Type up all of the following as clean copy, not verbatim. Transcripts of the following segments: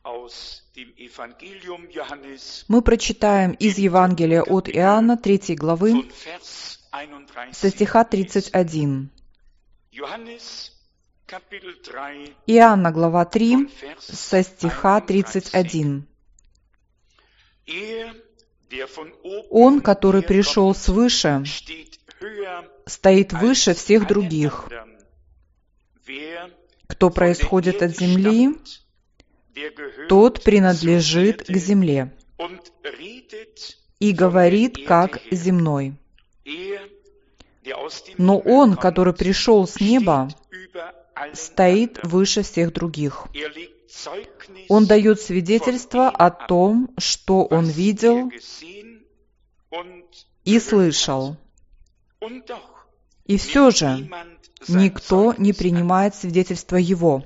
Мы прочитаем из Евангелия от Иоанна 3 главы со стиха 31. Иоанна, глава 3, со стиха 31. «Он, который пришел свыше, стоит выше всех других. Кто происходит от земли, тот принадлежит к земле и говорит, как земной. Но Он, который пришел с неба, стоит выше всех других. Он дает свидетельство о том, что Он видел и слышал. И все же никто не принимает свидетельство Его.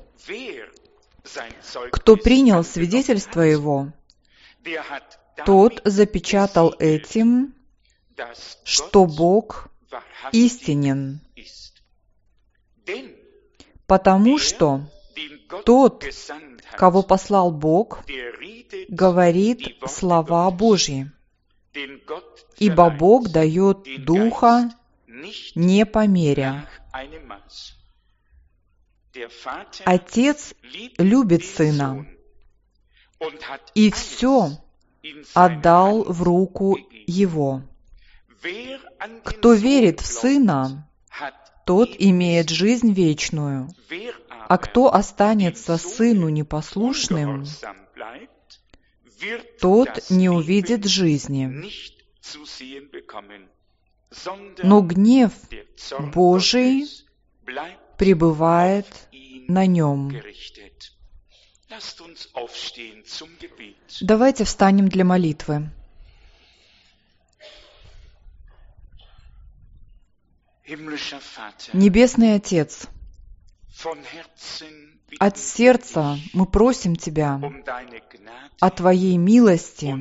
Кто принял свидетельство Его, тот запечатал этим, что Бог истинен. Потому что тот, кого послал Бог, говорит слова Божьи, ибо Бог дает Духа не по мере. Отец любит Сына и все отдал в руку Его. Кто верит в Сына, тот имеет жизнь вечную, а кто останется Сыну непослушным, тот не увидит жизни, но гнев Божий пребывает на нем». Давайте встанем для молитвы. Небесный Отец, от сердца мы просим Тебя о Твоей милости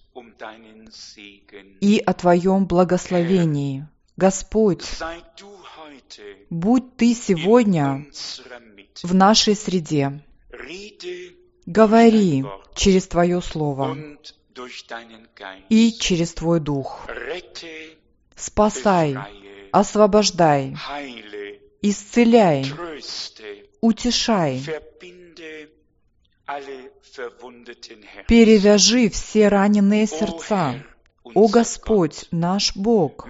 и о Твоем благословении. Господь, будь Ты сегодня в нашей среде. Говори через Твое Слово и через Твой Дух. Спасай, освобождай, исцеляй, утешай, перевяжи все раненые сердца, о Господь, наш Бог.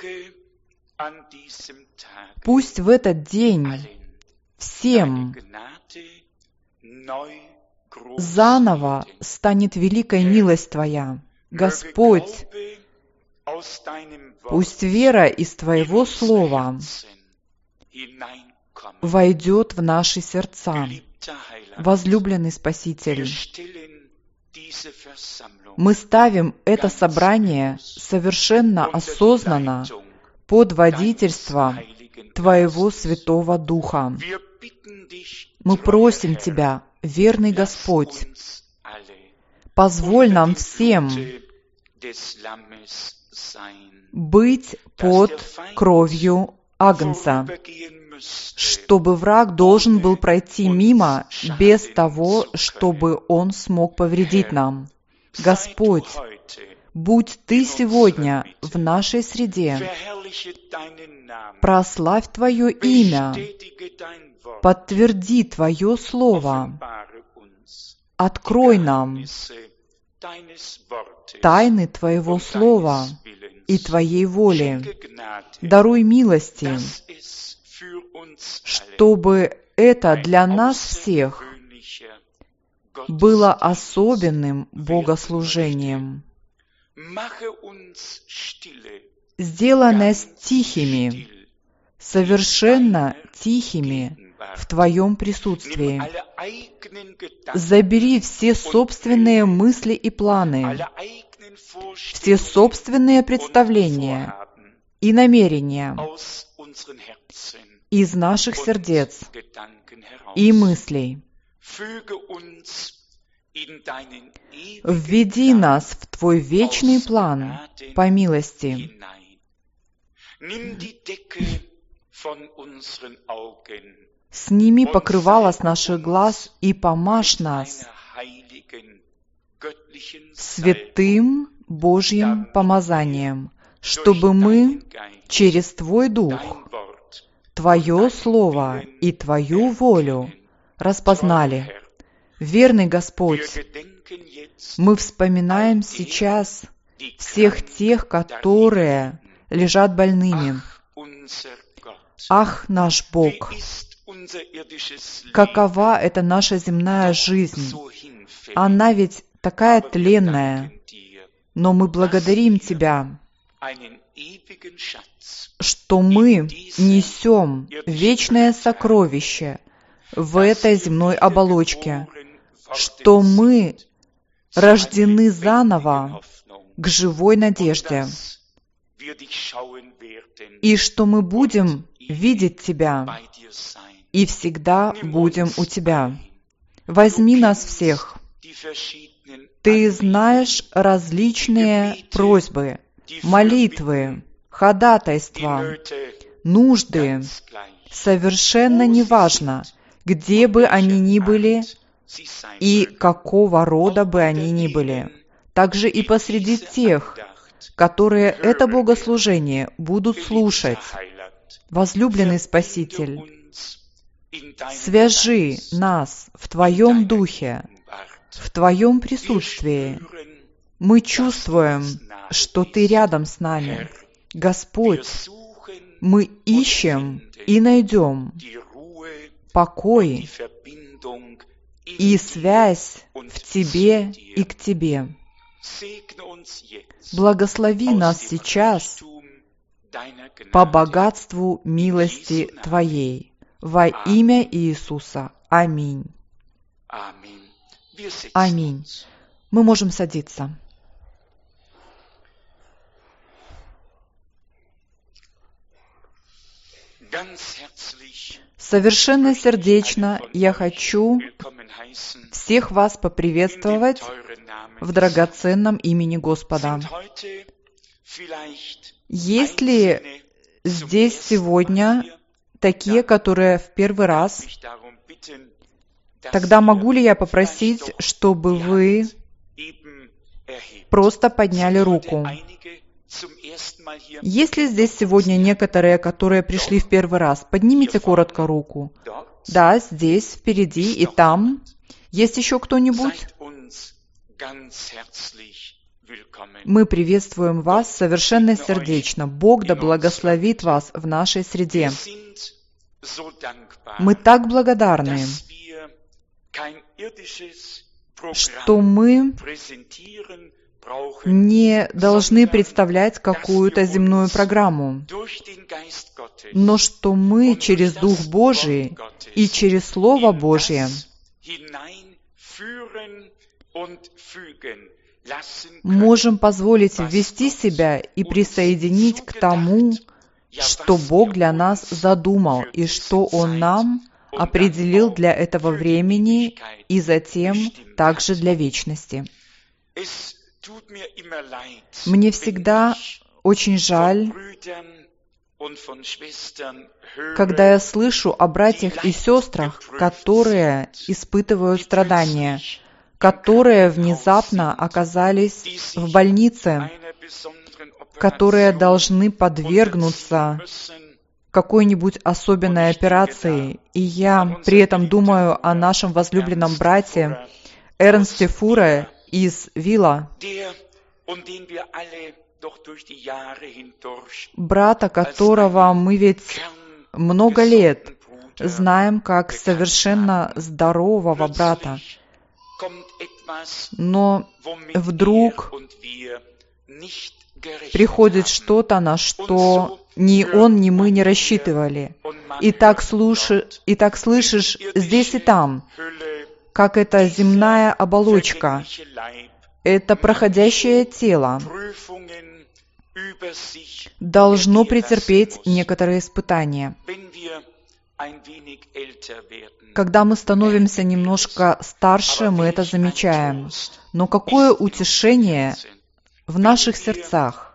Пусть в этот день всем заново станет великая милость Твоя. Господь, пусть вера из Твоего Слова войдет в наши сердца. Возлюбленный Спаситель, мы ставим это собрание совершенно осознанно под водительство Твоего Святого Духа. Мы просим Тебя, верный Господь, позволь нам всем быть под кровью Агнца, чтобы враг должен был пройти мимо без того, чтобы он смог повредить нам. Господь, будь Ты сегодня в нашей среде, прославь Твое имя, подтверди Твое Слово, открой нам тайны Твоего Слова и Твоей воли. Даруй милости, чтобы это для нас всех было особенным богослужением. Сделай нас тихими, совершенно тихими в Твоем присутствии. Забери все собственные мысли и планы, все собственные представления и намерения из наших сердец и мыслей. Введи нас в Твой вечный план по милости. Сними покрывало с наших глаз и помажь нас святым Божьим помазанием, чтобы мы через Твой Дух, Твое Слово и Твою волю распознали. Верный Господь, мы вспоминаем сейчас всех тех, которые лежат больными. Ах, наш Бог, какова эта наша земная жизнь? Она ведь такая тленная, но мы благодарим Тебя, что мы несем вечное сокровище в этой земной оболочке, что мы рождены заново к живой надежде, и что мы будем видеть Тебя и всегда будем у Тебя. Возьми нас всех. Ты знаешь различные просьбы, молитвы, ходатайства, нужды. Совершенно неважно, где бы они ни были и какого рода бы они ни были. Также и посреди тех, которые это богослужение будут слушать. Возлюбленный Спаситель, свяжи нас в Твоем Духе, в Твоем присутствии. Мы чувствуем, что Ты рядом с нами. Господь, мы ищем и найдем покой и связь в Тебе и к Тебе. Благослови нас сейчас по богатству милости Твоей. Во имя Иисуса. Аминь. Аминь. Мы можем садиться. Совершенно сердечно я хочу всех вас поприветствовать в драгоценном имени Господа. Есть ли здесь сегодня такие, которые в первый раз, тогда могу ли я попросить, чтобы вы просто подняли руку? Есть ли здесь сегодня некоторые, которые пришли в первый раз? Поднимите коротко руку. Да, здесь, впереди и там. Есть еще кто-нибудь? Мы приветствуем вас совершенно сердечно. Бог да благословит вас в нашей среде. Мы так благодарны, что мы не должны представлять какую-то земную программу, но что мы через Дух Божий и через Слово Божье можем позволить ввести себя и присоединить к тому, что Бог для нас задумал и что Он нам определил для этого времени и затем также для вечности. Мне всегда очень жаль, когда я слышу о братьях и сестрах, которые испытывают страдания, которые внезапно оказались в больнице, которые должны подвергнуться какой-нибудь особенной операции. И я при этом думаю о нашем возлюбленном брате Эрнсте Фуре из Вилла, брата, которого мы ведь много лет знаем как совершенно здорового брата. Но вдруг приходит что-то, на что ни он, ни мы не рассчитывали. И так слышишь здесь и там, как эта земная оболочка, это проходящее тело должно претерпеть некоторые испытания. Когда мы становимся немножко старше, мы это замечаем. Но какое утешение в наших сердцах,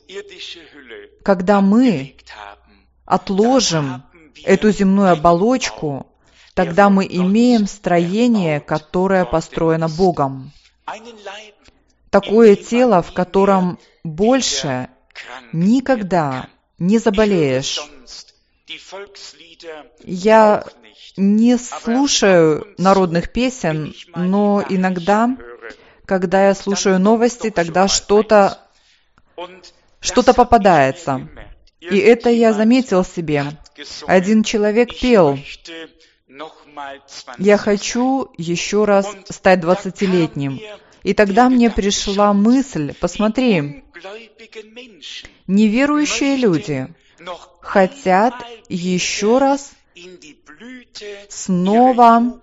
когда мы отложим эту земную оболочку, тогда мы имеем строение, которое построено Богом. такое тело, в котором больше никогда не заболеешь. Я не слушаю народных песен, но иногда, когда я слушаю новости, тогда что-то попадается. И это я заметил себе. Один человек пел: «Я хочу еще раз стать 20-летним». И тогда мне пришла мысль: посмотри, неверующие люди хотят еще раз снова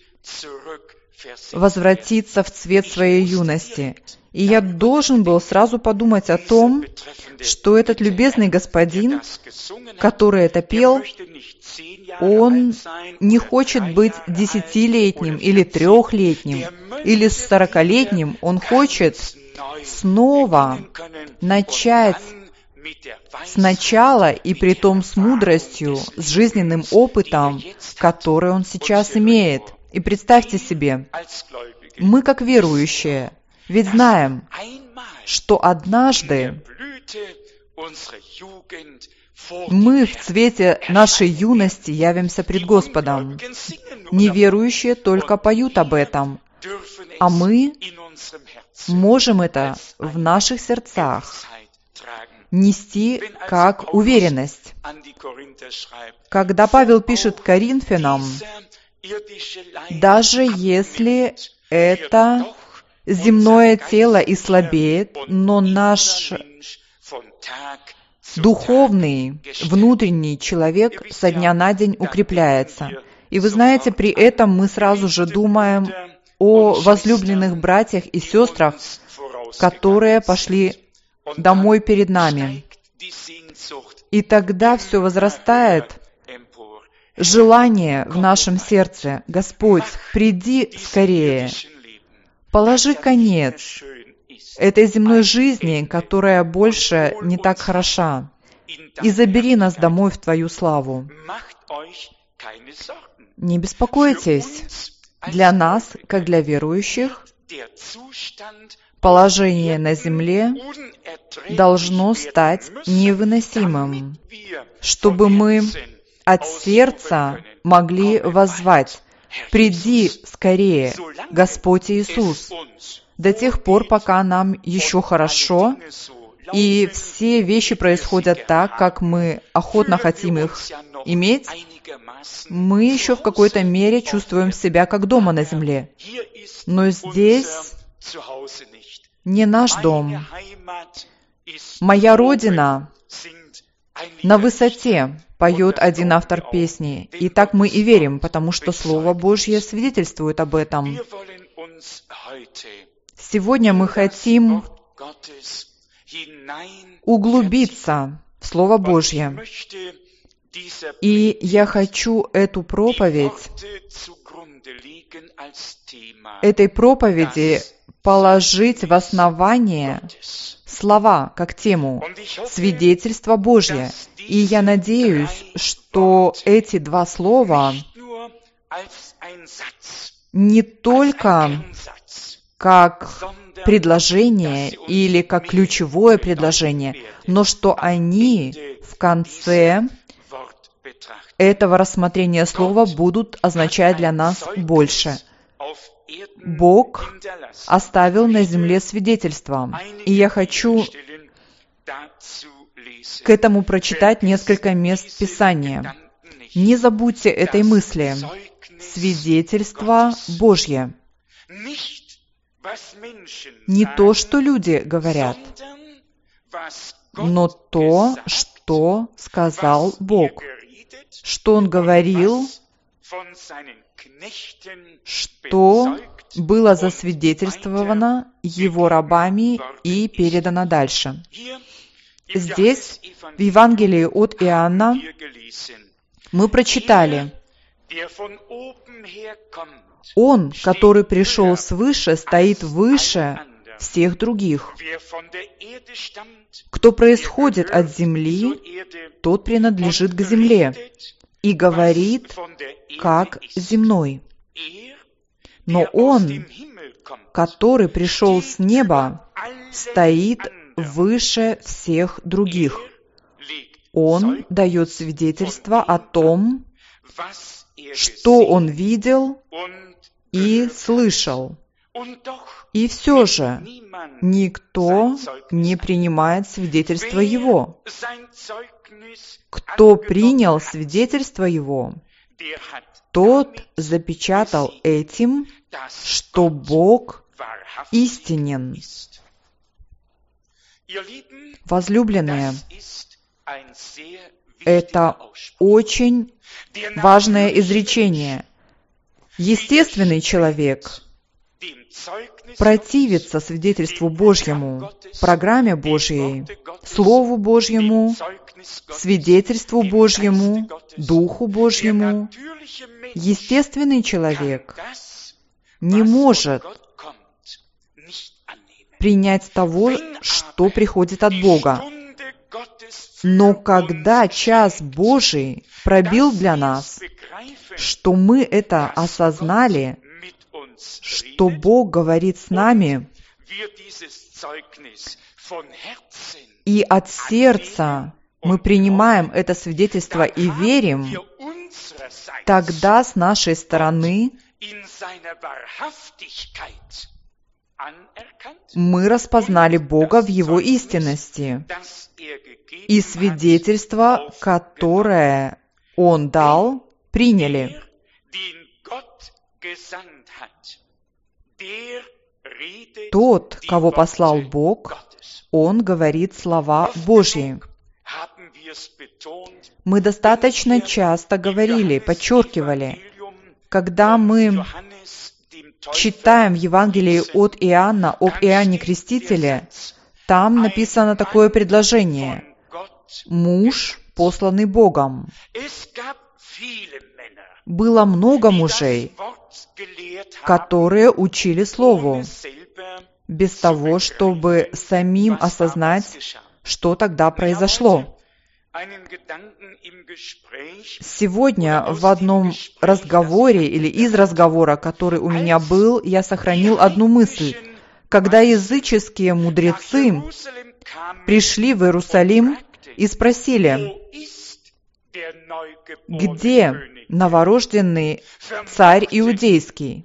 возвратиться в цвет своей юности. И я должен был сразу подумать о том, что этот любезный господин, который это пел, он не хочет быть 10-летним или 3-летним или 40-летним. Он хочет снова начать сначала, и притом с мудростью, с жизненным опытом, который он сейчас имеет. И представьте себе, мы как верующие, ведь знаем, что однажды мы в цвете нашей юности явимся пред Господом. Неверующие только поют об этом, а мы можем это в наших сердцах нести как уверенность. Когда Павел пишет Коринфянам, даже если это земное тело и слабеет, но наш духовный, внутренний человек со дня на день укрепляется. И вы знаете, при этом мы сразу же думаем о возлюбленных братьях и сестрах, которые пошли домой перед нами. И тогда все возрастает желание в нашем сердце: Господь, приди скорее, положи конец этой земной жизни, которая больше не так хороша, и забери нас домой в Твою славу. Не беспокойтесь, для нас, как для верующих, положение на земле должно стать невыносимым, чтобы мы от сердца могли воззвать: «Приди скорее, Господь Иисус», до тех пор, пока нам еще хорошо, и все вещи происходят так, как мы охотно хотим их иметь, мы еще в какой-то мере чувствуем себя как дома на земле. Но здесь не наш дом. «Моя Родина на высоте», поет один автор песни. И так мы и верим, потому что Слово Божье свидетельствует об этом. Сегодня мы хотим углубиться в Слово Божье. И я хочу эту проповедь, этой проповеди положить в основание слова как тему «Свидетельство Божье». И я надеюсь, что эти два слова не только как предложение или как ключевое предложение, но что они в конце этого рассмотрения слова будут означать для нас больше. Бог оставил на земле свидетельство, и я хочу к этому прочитать несколько мест Писания. Не забудьте этой мысли. Свидетельство Божье. Не то, что люди говорят, но то, что сказал Бог, что Он говорил, что было засвидетельствовано Его рабами и передано дальше. Здесь, в Евангелии от Иоанна, мы прочитали: «Он, который пришел свыше, стоит выше всех других. Кто происходит от земли, тот принадлежит к земле и говорит, как земной. Но Он, который пришел с неба, стоит выше всех других. Он дает свидетельство о том, что он видел и слышал. И все же никто не принимает свидетельство его. Кто принял свидетельство его, тот запечатал этим, что Бог истинен. Возлюбленные, это очень важное изречение. Естественный человек противится свидетельству Божьему, программе Божьей, Слову Божьему, свидетельству Божьему, Духу Божьему. Естественный человек не может принять того, что приходит от Бога. Но когда час Божий пробил для нас, что мы это осознали, что Бог говорит с нами, и от сердца мы принимаем это свидетельство и верим, тогда с нашей стороны мы распознали Бога в Его истинности, и свидетельство, которое Он дал, приняли. Тот, кого послал Бог, Он говорит слова Божьи. Мы достаточно часто говорили, подчеркивали, когда мы читаем Евангелие от Иоанна об Иоанне Крестителе, там написано такое предложение: «Муж, посланный Богом». Было много мужей, которые учили Слову, без того, чтобы самим осознать, что тогда произошло. Сегодня в одном разговоре или из разговора, который у меня был, я сохранил одну мысль. Когда языческие мудрецы пришли в Иерусалим и спросили: «Где новорожденный царь иудейский?»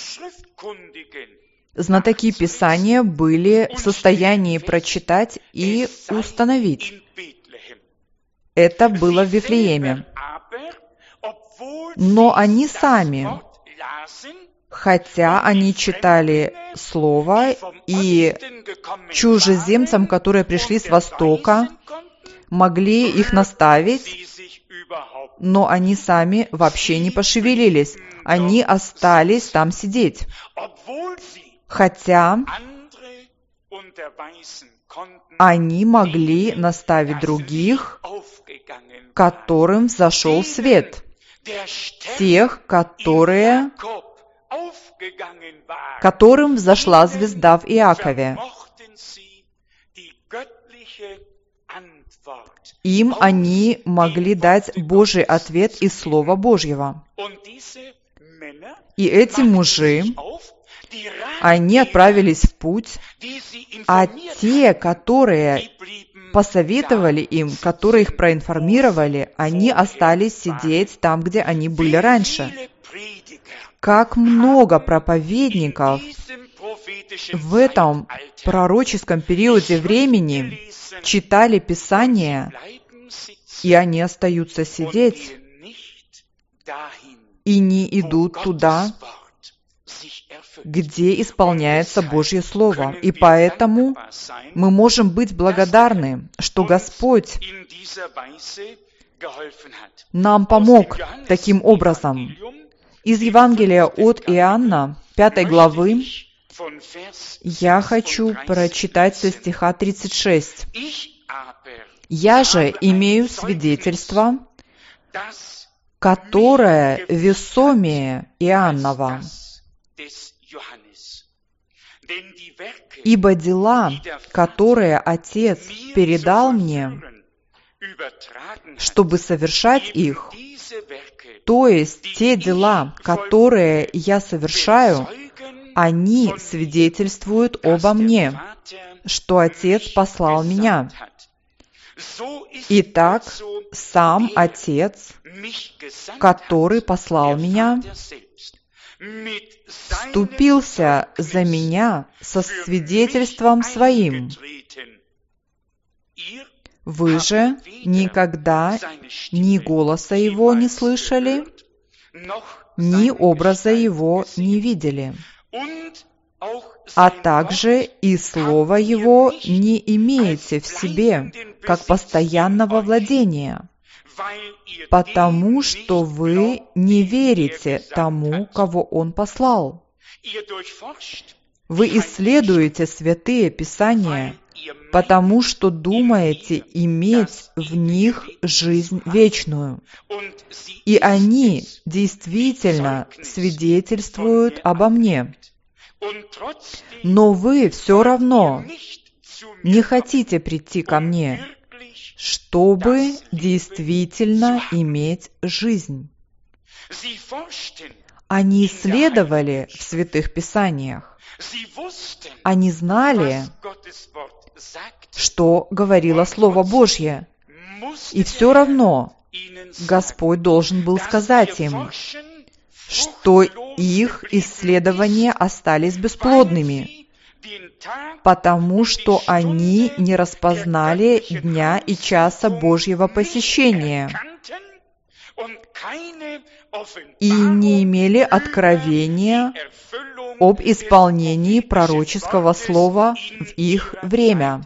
Знатоки Писания были в состоянии прочитать и установить. Это было в Вифлееме. Но они сами, хотя они читали Слово, и чужеземцам, которые пришли с Востока, могли их наставить, но они сами вообще не пошевелились. Они остались там сидеть. Хотя они могли наставить других, которым взошел свет, тех, которым взошла звезда в Иакове. Им они могли дать Божий ответ из Слова Божьего. И эти мужи, они отправились в путь, а те, которые посоветовали им, которые их проинформировали, они остались сидеть там, где они были раньше. Как много проповедников в этом пророческом периоде времени читали Писание, и они остаются сидеть и не идут туда, где исполняется Божье Слово. И поэтому мы можем быть благодарны, что Господь нам помог таким образом. Из Евангелия от Иоанна, 5 главы, я хочу прочитать со стиха 36. «Я же имею свидетельство, которое весомее Иоаннова. Ибо дела, которые Отец передал мне, чтобы совершать их, то есть те дела, которые я совершаю, Они свидетельствуют обо мне, что Отец послал меня. Итак, сам Отец, который послал меня, вступился за меня со свидетельством своим. Вы же никогда ни голоса Его не слышали, ни образа Его не видели, а также и Слова Его не имеете в себе, как постоянного владения, потому что вы не верите тому, кого Он послал. Вы исследуете святые Писания, потому что думаете иметь в них жизнь вечную, и они действительно свидетельствуют обо мне. Но вы все равно не хотите прийти ко мне, чтобы действительно иметь жизнь. Они исследовали в Святых Писаниях. Они знали, что говорило Слово Божье. И все равно Господь должен был сказать им, что их исследования остались бесплодными, потому что они не распознали дня и часа Божьего посещения и не имели откровения об исполнении пророческого слова в их время.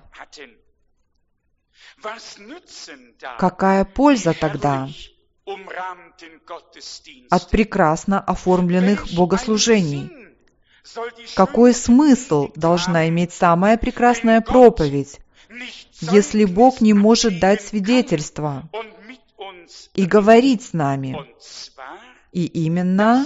Какая польза тогда от прекрасно оформленных богослужений? Какой смысл должна иметь самая прекрасная проповедь, если Бог не может дать свидетельство и говорить с нами? И именно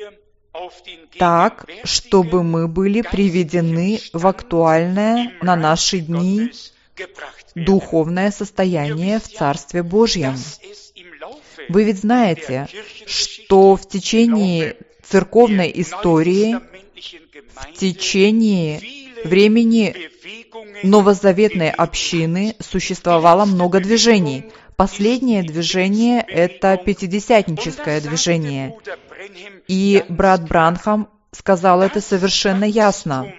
так, чтобы мы были приведены в актуальное на наши дни духовное состояние в Царстве Божьем. Вы ведь знаете, что в течение церковной истории, в течение времени новозаветной общины существовало много движений. Последнее движение – это пятидесятническое движение. И брат Бранхам сказал это совершенно ясно.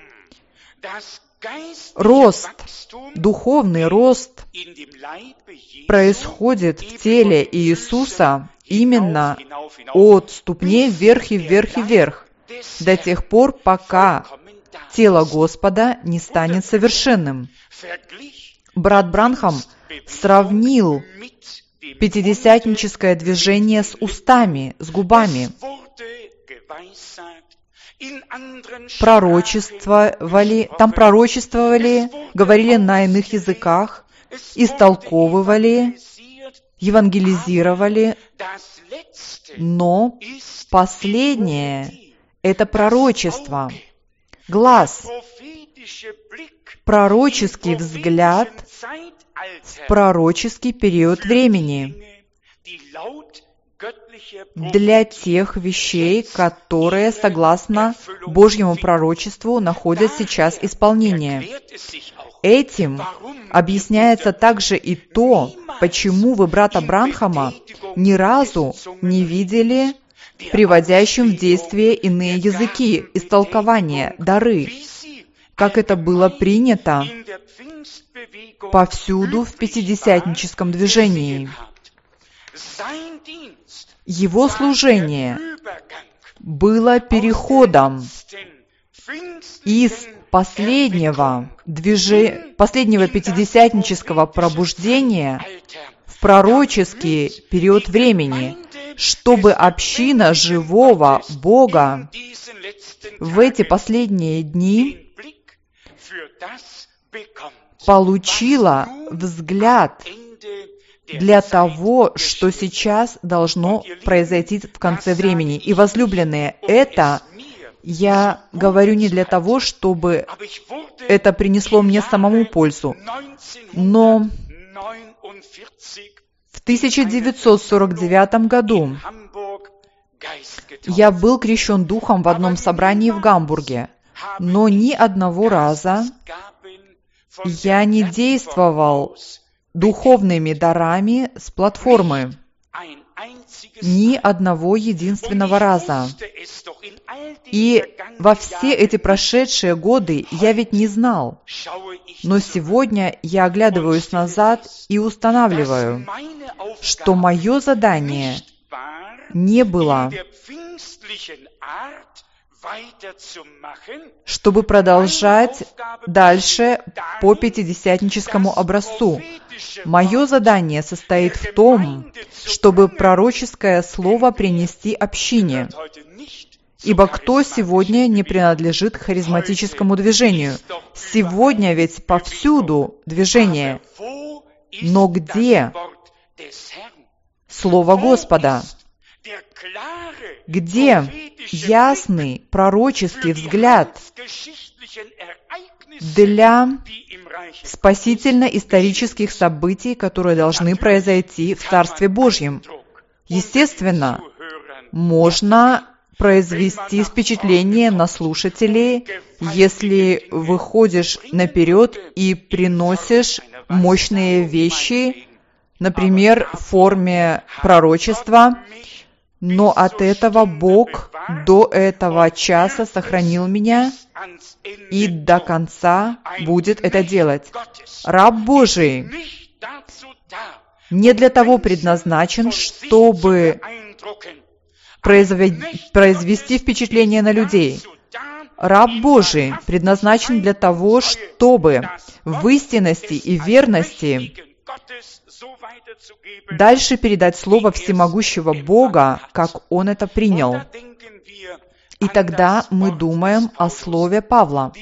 Рост, духовный рост происходит в теле Иисуса именно от ступней вверх и вверх и вверх, до тех пор, пока тело Господа не станет совершенным. Брат Бранхам сравнил пятидесятническое движение с устами, с губами. Там пророчествовали, говорили на иных языках, истолковывали, евангелизировали, но последнее – это пророчество, глаз, пророческий взгляд в пророческий период времени для тех вещей, которые, согласно Божьему пророчеству, находят сейчас исполнение. Этим объясняется также и то, почему вы брата Бранхама ни разу не видели приводящим в действие иные языки, истолкования, дары, как это было принято повсюду в пятидесятническом движении. Его служение было переходом из последнего пятидесятнического пробуждения в пророческий период времени, чтобы община живого Бога в эти последние дни получила взгляд для того, что сейчас должно произойти в конце времени. И, возлюбленные, это я говорю не для того, чтобы это принесло мне самому пользу, но в 1949 году Я был крещен Духом в одном собрании в Гамбурге, но ни одного раза я не действовал духовными дарами с платформы. Ни одного единственного раза. И во все эти прошедшие годы я ведь не знал. Но сегодня я оглядываюсь назад и устанавливаю, что мое задание не было, чтобы продолжать дальше по пятидесятническому образцу. Мое задание состоит в том, чтобы пророческое слово принести общине. Ибо кто сегодня не принадлежит к харизматическому движению? Сегодня ведь повсюду движение. Но где Слово Господа? Где ясный пророческий взгляд для спасительно-исторических событий, которые должны произойти в Царстве Божьем? Естественно, можно произвести впечатление на слушателей, если выходишь наперед и приносишь мощные вещи, например, в форме пророчества, но от этого Бог до этого часа сохранил меня и до конца будет это делать. Раб Божий не для того предназначен, чтобы произвести впечатление на людей. Раб Божий предназначен для того, чтобы в истинности и верности дальше передать Слово всемогущего Бога, как Он это принял. И тогда мы думаем о Слове Павла.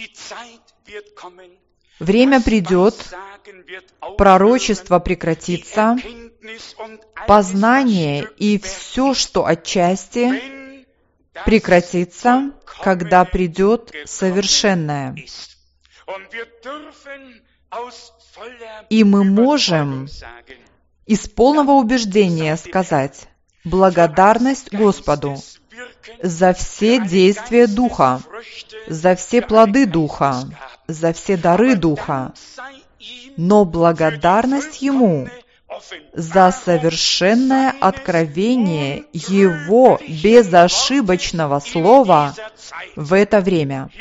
Время придет, пророчество прекратится, познание и все, что отчасти, прекратится, когда придет совершенное. И мы можем из полного убеждения сказать благодарность Господу за все действия Духа, за все плоды Духа, за все дары Духа, но благодарность Ему за совершенное откровение Его безошибочного Слова в это время.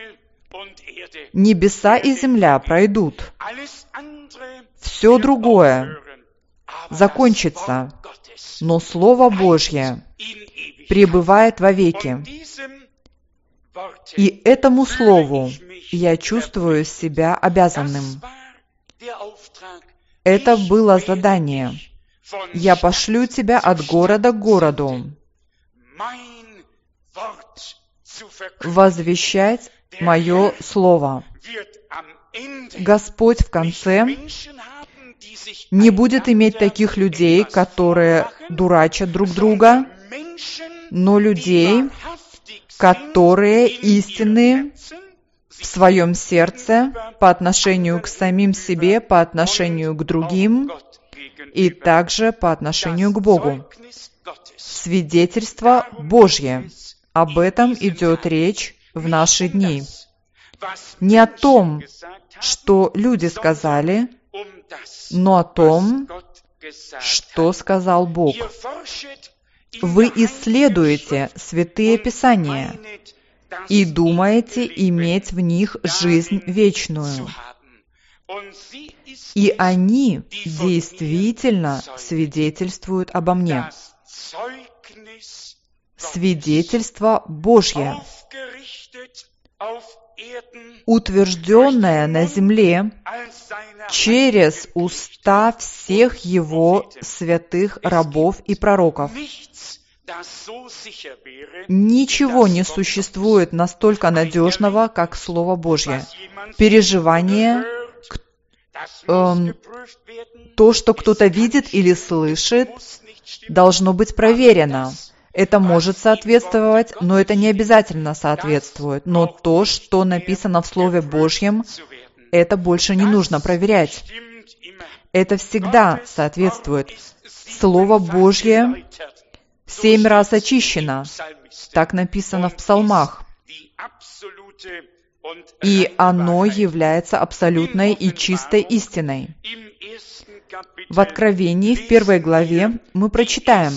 Небеса и земля пройдут, все другое закончится, но Слово Божье пребывает вовеки. И этому Слову я чувствую себя обязанным. Это было задание. Я пошлю тебя от города к городу, возвещать Мое Слово. Господь в конце не будет иметь таких людей, которые дурачат друг друга, но людей, которые истинны в своем сердце по отношению к самим себе, по отношению к другим и также по отношению к Богу. Свидетельство Божье. Об этом идет речь в наши дни. Не о том, что люди сказали, но о том, что сказал Бог. Вы исследуете святые Писания и думаете иметь в них жизнь вечную. И они действительно свидетельствуют обо мне. Свидетельство Божье, утвержденное на земле через уста всех Его святых рабов и пророков. Ничего не существует настолько надежного, как Слово Божье. Переживание, то, что кто-то видит или слышит, должно быть проверено. Это может соответствовать, но это не обязательно соответствует. Но то, что написано в Слове Божьем, это больше не нужно проверять. Это всегда соответствует. Слово Божье 7 раз очищено. Так написано в псалмах. И оно является абсолютной и чистой истиной. В Откровении, в 1 главе, мы прочитаем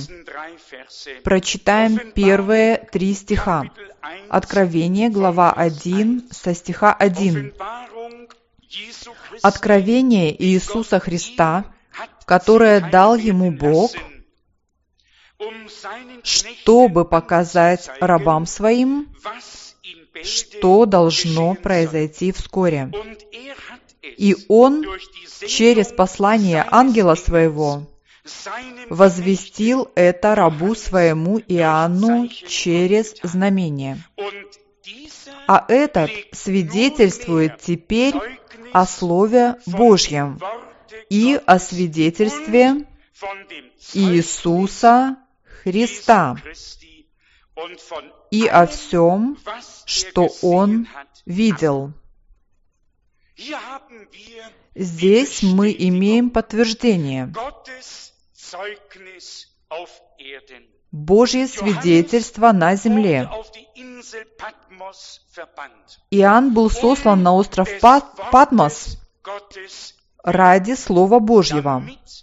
первые 3 стиха. Откровение, глава 1, со стиха 1. Откровение Иисуса Христа, которое дал ему Бог, чтобы показать рабам своим, что должно произойти вскоре. И Он через послание ангела своего возвестил это рабу своему Иоанну через знамение. А этот свидетельствует теперь о Слове Божьем и о свидетельстве Иисуса Христа и о всем, что Он видел. Здесь мы имеем подтверждение. Божье свидетельство на земле. Иоанн был сослан на остров Патмос ради Слова Божьего,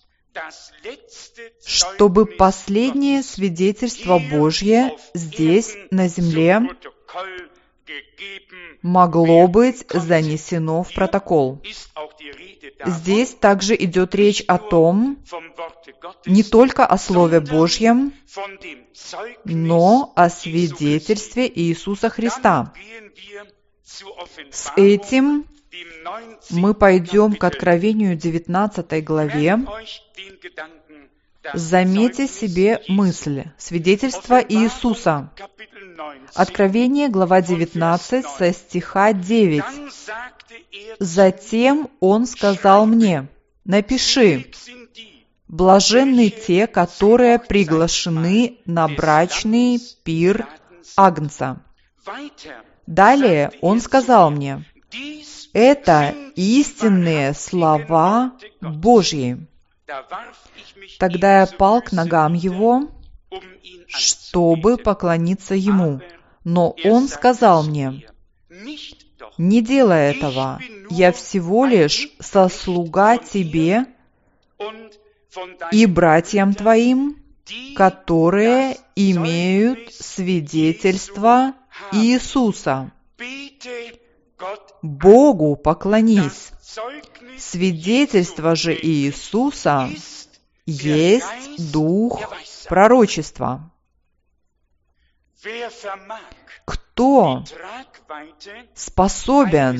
чтобы последнее свидетельство Божье здесь, на земле, могло быть занесено в протокол. Здесь также идет речь о том, не только о Слове Божьем, но о свидетельстве Иисуса Христа. С этим мы пойдем к Откровению 19 главе. Заметьте себе мысль. Свидетельство Иисуса. Откровение, глава 19, со стиха 9. «Затем Он сказал мне, напиши, блаженны те, которые приглашены на брачный пир Агнца». Далее Он сказал мне, это истинные слова Божьи. Тогда я пал к ногам Его, чтобы поклониться Ему. Но Он сказал мне, не делай этого, я всего лишь сослуга тебе и братьям твоим, которые имеют свидетельство Иисуса. Богу поклонись. Свидетельство же Иисуса есть дух пророчества. Кто способен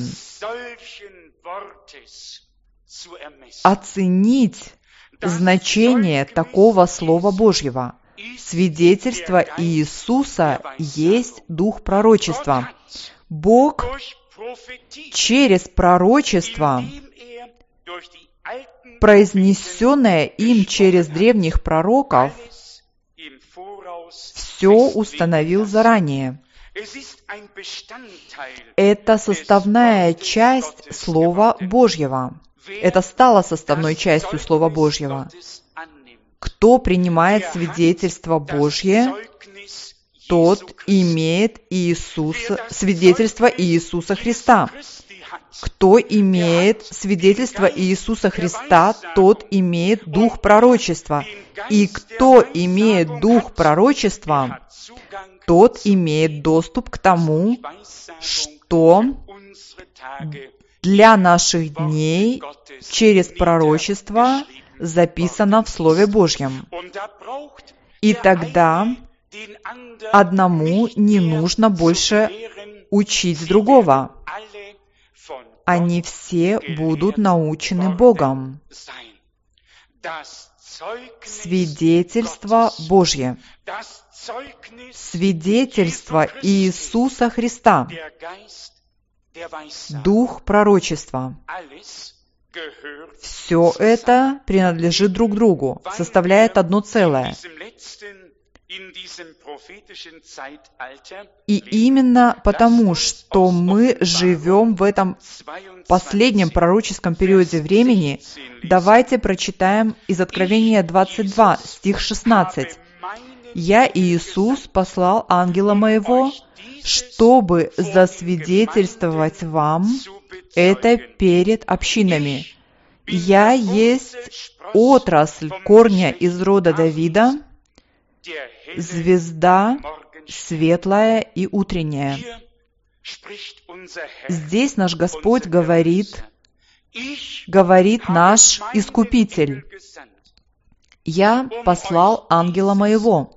оценить значение такого Слова Божьего? Свидетельство Иисуса есть дух пророчества. Бог через пророчество, произнесенное им через древних пророков, все установил заранее. Это составная часть Слова Божьего. Это стало составной частью Слова Божьего. Кто принимает свидетельство Божье, тот имеет свидетельство Иисуса Христа. Кто имеет свидетельство Иисуса Христа, тот имеет дух пророчества. И кто имеет дух пророчества, тот имеет доступ к тому, что для наших дней через пророчество записано в Слове Божьем. И тогда одному не нужно больше учить другого. Они все будут научены Богом. Свидетельство Божье. Свидетельство Иисуса Христа. Дух пророчества. Все это принадлежит друг другу, составляет одно целое. И именно потому, что мы живем в этом последнем пророческом периоде времени, давайте прочитаем из Откровения 22, стих 16. «Я, Иисус, послал ангела моего, чтобы засвидетельствовать вам это перед общинами. Я есть отрасль корня из рода Давида, звезда светлая и утренняя». Здесь наш Господь говорит наш Искупитель: «Я послал ангела моего,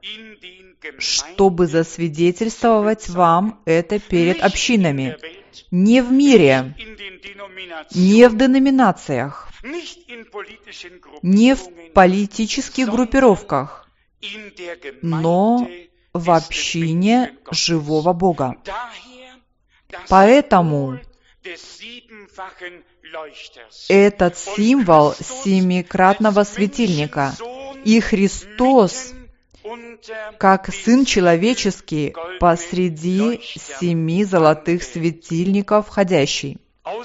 чтобы засвидетельствовать вам это перед общинами». Не в мире, не в деноминациях, не в политических группировках, но в общине живого Бога. Поэтому этот символ семикратного светильника, и Христос, как Сын Человеческий, посреди 7 золотых светильников входящий.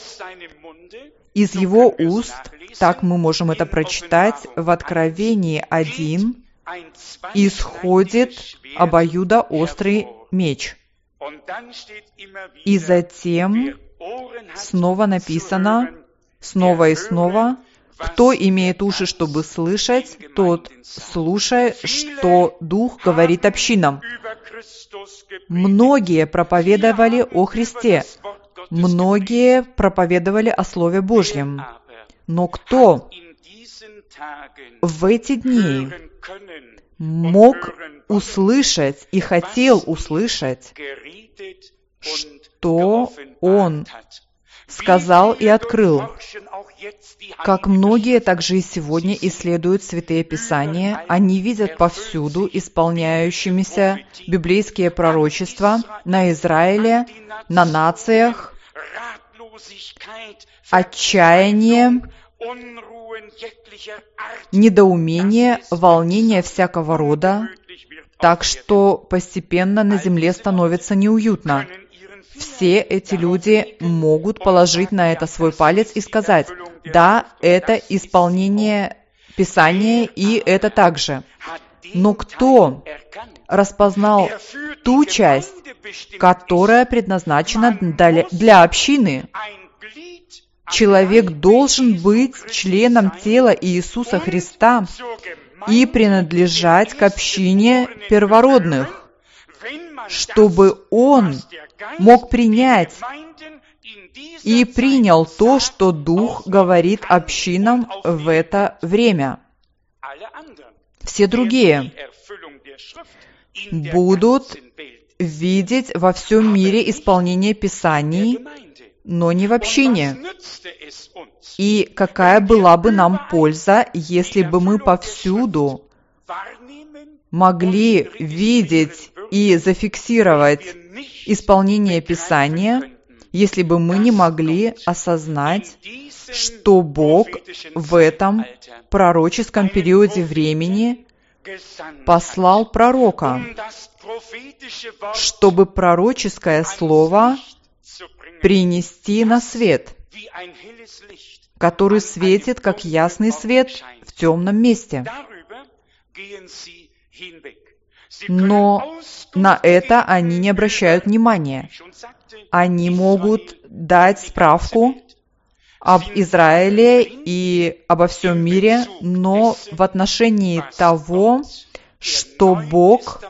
Из Его уст, так мы можем это прочитать в Откровении 1, исходит обоюдоострый меч. И затем снова написано, снова и снова: «Кто имеет уши, чтобы слышать, тот слушай, что Дух говорит общинам». Многие проповедовали о Христе, многие проповедовали о Слове Божьем. Но кто в эти дни мог услышать и хотел услышать, что Он сказал и открыл? Как многие также и сегодня исследуют Святые Писания, они видят повсюду исполняющимися библейские пророчества на Израиле, на нациях, отчаяние, недоумение, волнение всякого рода, так что постепенно на земле становится неуютно. Все эти люди могут положить на это свой палец и сказать: да, это исполнение Писания, и это также. Но кто распознал ту часть, которая предназначена для общины? Человек должен быть членом тела Иисуса Христа и принадлежать к общине первородных, чтобы он мог принять и принял то, что Дух говорит общинам в это время. Все другие будут видеть во всем мире исполнение Писаний, но не в общине. И какая была бы нам польза, если бы мы повсюду могли видеть и зафиксировать исполнение Писания, если бы мы не могли осознать, что Бог в этом пророческом периоде времени послал пророка, чтобы пророческое слово принести на свет, который светит, как ясный свет в темном месте. Но на это они не обращают внимания. Они могут дать справку об Израиле и обо всем мире, но в отношении того, что Бог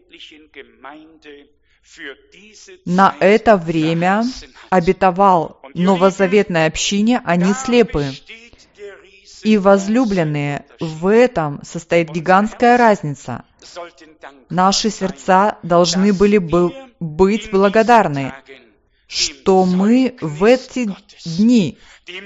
на это время обетовал новозаветной общине, они слепы. И, возлюбленные, в этом состоит гигантская разница. Наши сердца должны были бы быть благодарны, что мы в эти дни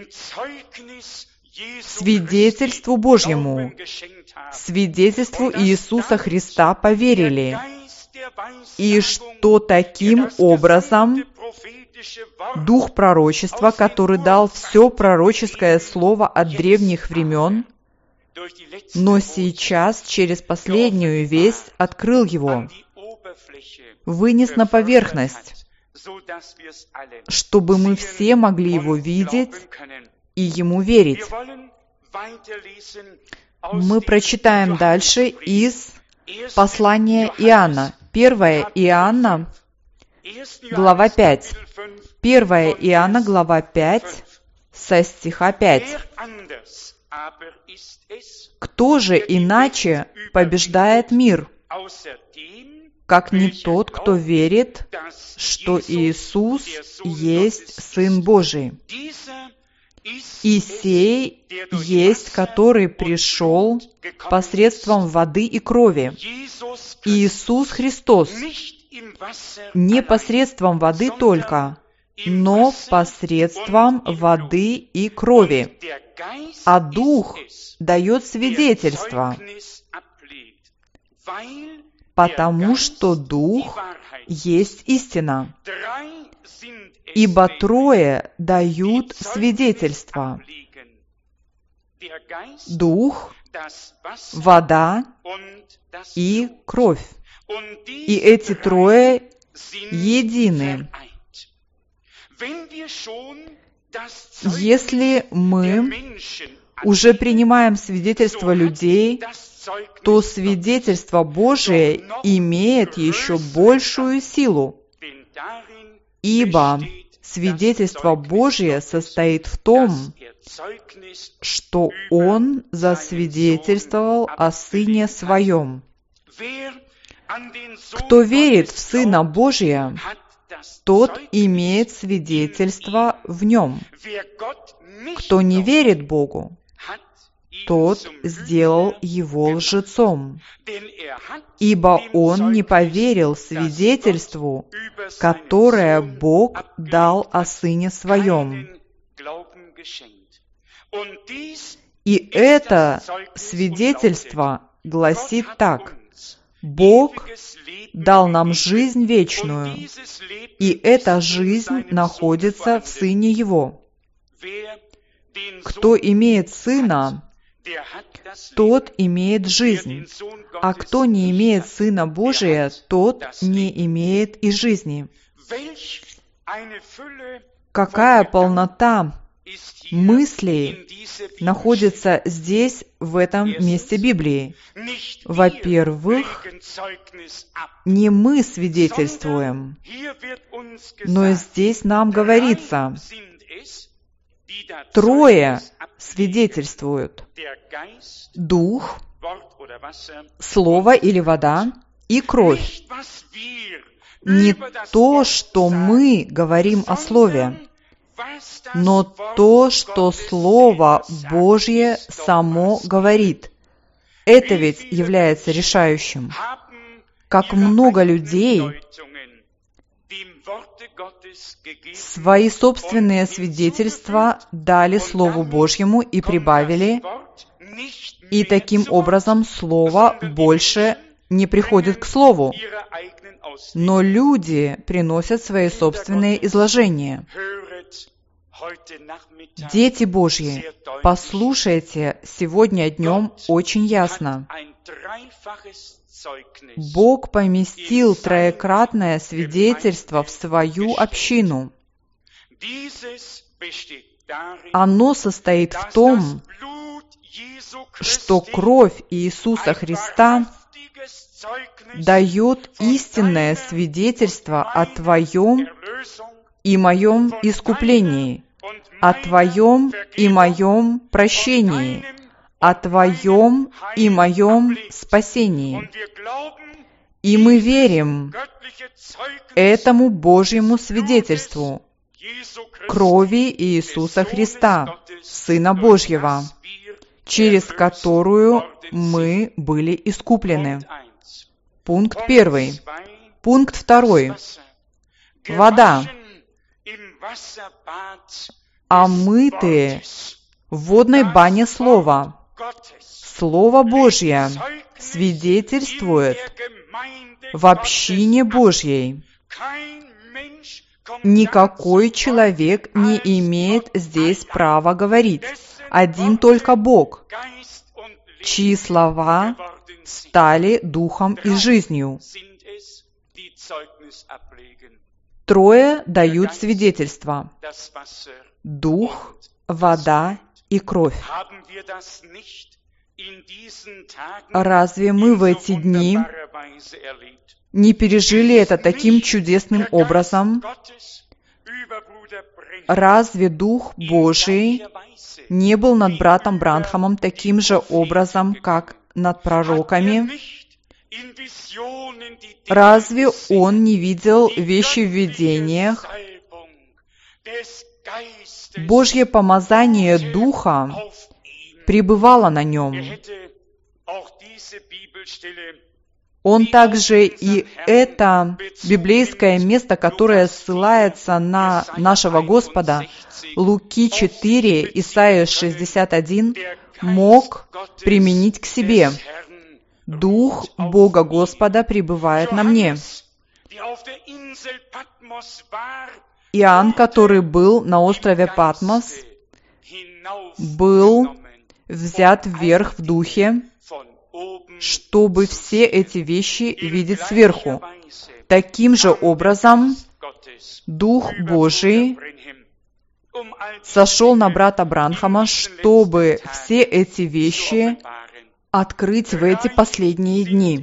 свидетельству Божьему, свидетельству Иисуса Христа поверили, и что таким образом Дух пророчества, который дал все пророческое слово от древних времен, но сейчас через последнюю весть открыл его, вынес на поверхность, чтобы мы все могли его видеть и ему верить. Мы прочитаем дальше из Послание Иоанна. 1 Иоанна, глава 5. 1 Иоанна, глава 5, со стиха 5. «Кто же иначе побеждает мир, как не тот, кто верит, что Иисус есть Сын Божий? И сей есть, который пришел посредством воды и крови, Иисус Христос, не посредством воды только, но посредством воды и крови. А Дух дает свидетельство, потому что Дух есть истина. Ибо трое дают свидетельство: Дух, вода и кровь. И эти трое едины. Если мы уже принимаем свидетельство людей, то свидетельство Божие имеет еще большую силу, ибо свидетельство Божие состоит в том, что Он засвидетельствовал о Сыне Своем. Кто верит в Сына Божия, тот имеет свидетельство в Нем. Кто не верит Богу, тот сделал Его лжецом, ибо он не поверил свидетельству, которое Бог дал о Сыне Своем. И это свидетельство гласит так: Бог дал нам жизнь вечную, и эта жизнь находится в Сыне Его. Кто имеет Сына, тот имеет жизнь, а кто не имеет Сына Божия, тот не имеет и жизни. Какая полнота мыслей находится здесь, в этом месте Библии. Во-первых, не мы свидетельствуем, но здесь нам говорится, трое свидетельствуют: Дух, Слово или вода и кровь. Не то, что мы говорим о Слове, но то, что Слово Божье само говорит. Это ведь является решающим. Как много людей свои собственные свидетельства дали Слову Божьему и прибавили, и таким образом Слово больше не приходит к Слову. Но люди приносят свои собственные изложения. Дети Божьи, послушайте сегодня днем очень ясно. Бог поместил троекратное свидетельство в свою общину. Оно состоит в том, что кровь Иисуса Христа дает истинное свидетельство о Твоем и моем искуплении, о Твоем и моем прощении, о Твоем и моем спасении. И мы верим этому Божьему свидетельству, крови Иисуса Христа, Сына Божьего, через которую мы были искуплены. Пункт 1. Пункт 2. Вода. Омытые в водной бане Слова. Слово Божье свидетельствует в общине Божьей. Никакой человек не имеет здесь права говорить. Один только Бог, чьи слова стали духом и жизнью. Трое дают свидетельство: Дух, вода и кровь. Разве мы в эти дни не пережили это таким чудесным образом? Разве Дух Божий не был над братом Бранхамом таким же образом, как над пророками? Разве он не видел вещи в видениях? Божье помазание Духа пребывало на нем. Он также и это библейское место, которое ссылается на нашего Господа, Луки 4, Исайя 61, мог применить к себе. Дух Бога Господа пребывает на мне. Иоанн, который был на острове Патмос, был взят вверх в духе, чтобы все эти вещи видеть сверху. Таким же образом, Дух Божий сошел на брата Бранхама, чтобы все эти вещи открыть в эти последние дни.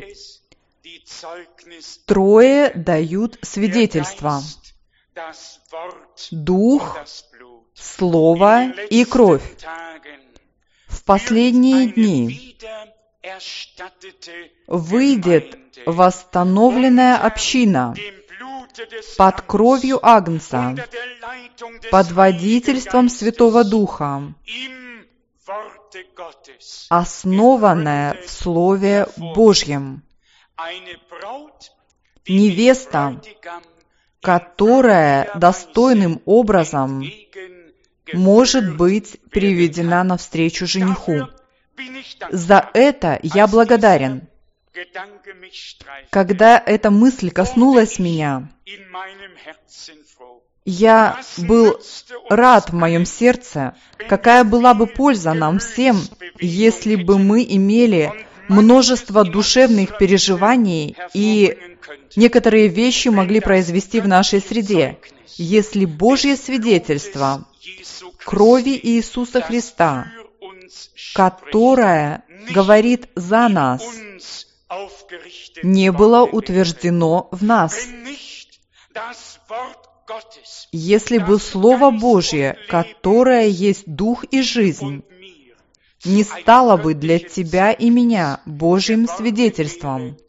Трое дают свидетельство: Дух, Слово и кровь. В последние дни выйдет восстановленная община под кровью Агнца, под водительством Святого Духа, основанная в Слове Божьем. Невеста, которая достойным образом может быть приведена навстречу жениху. За это я благодарен. Когда эта мысль коснулась меня, я был рад в моем сердце. Какая была бы польза нам всем, если бы мы имели множество душевных переживаний и некоторые вещи могли произвести в нашей среде, если Божье свидетельство крови Иисуса Христа, которое говорит за нас, не было утверждено в нас. Если бы Слово Божье, которое есть Дух и жизнь, не стало бы для тебя и меня Божьим свидетельством,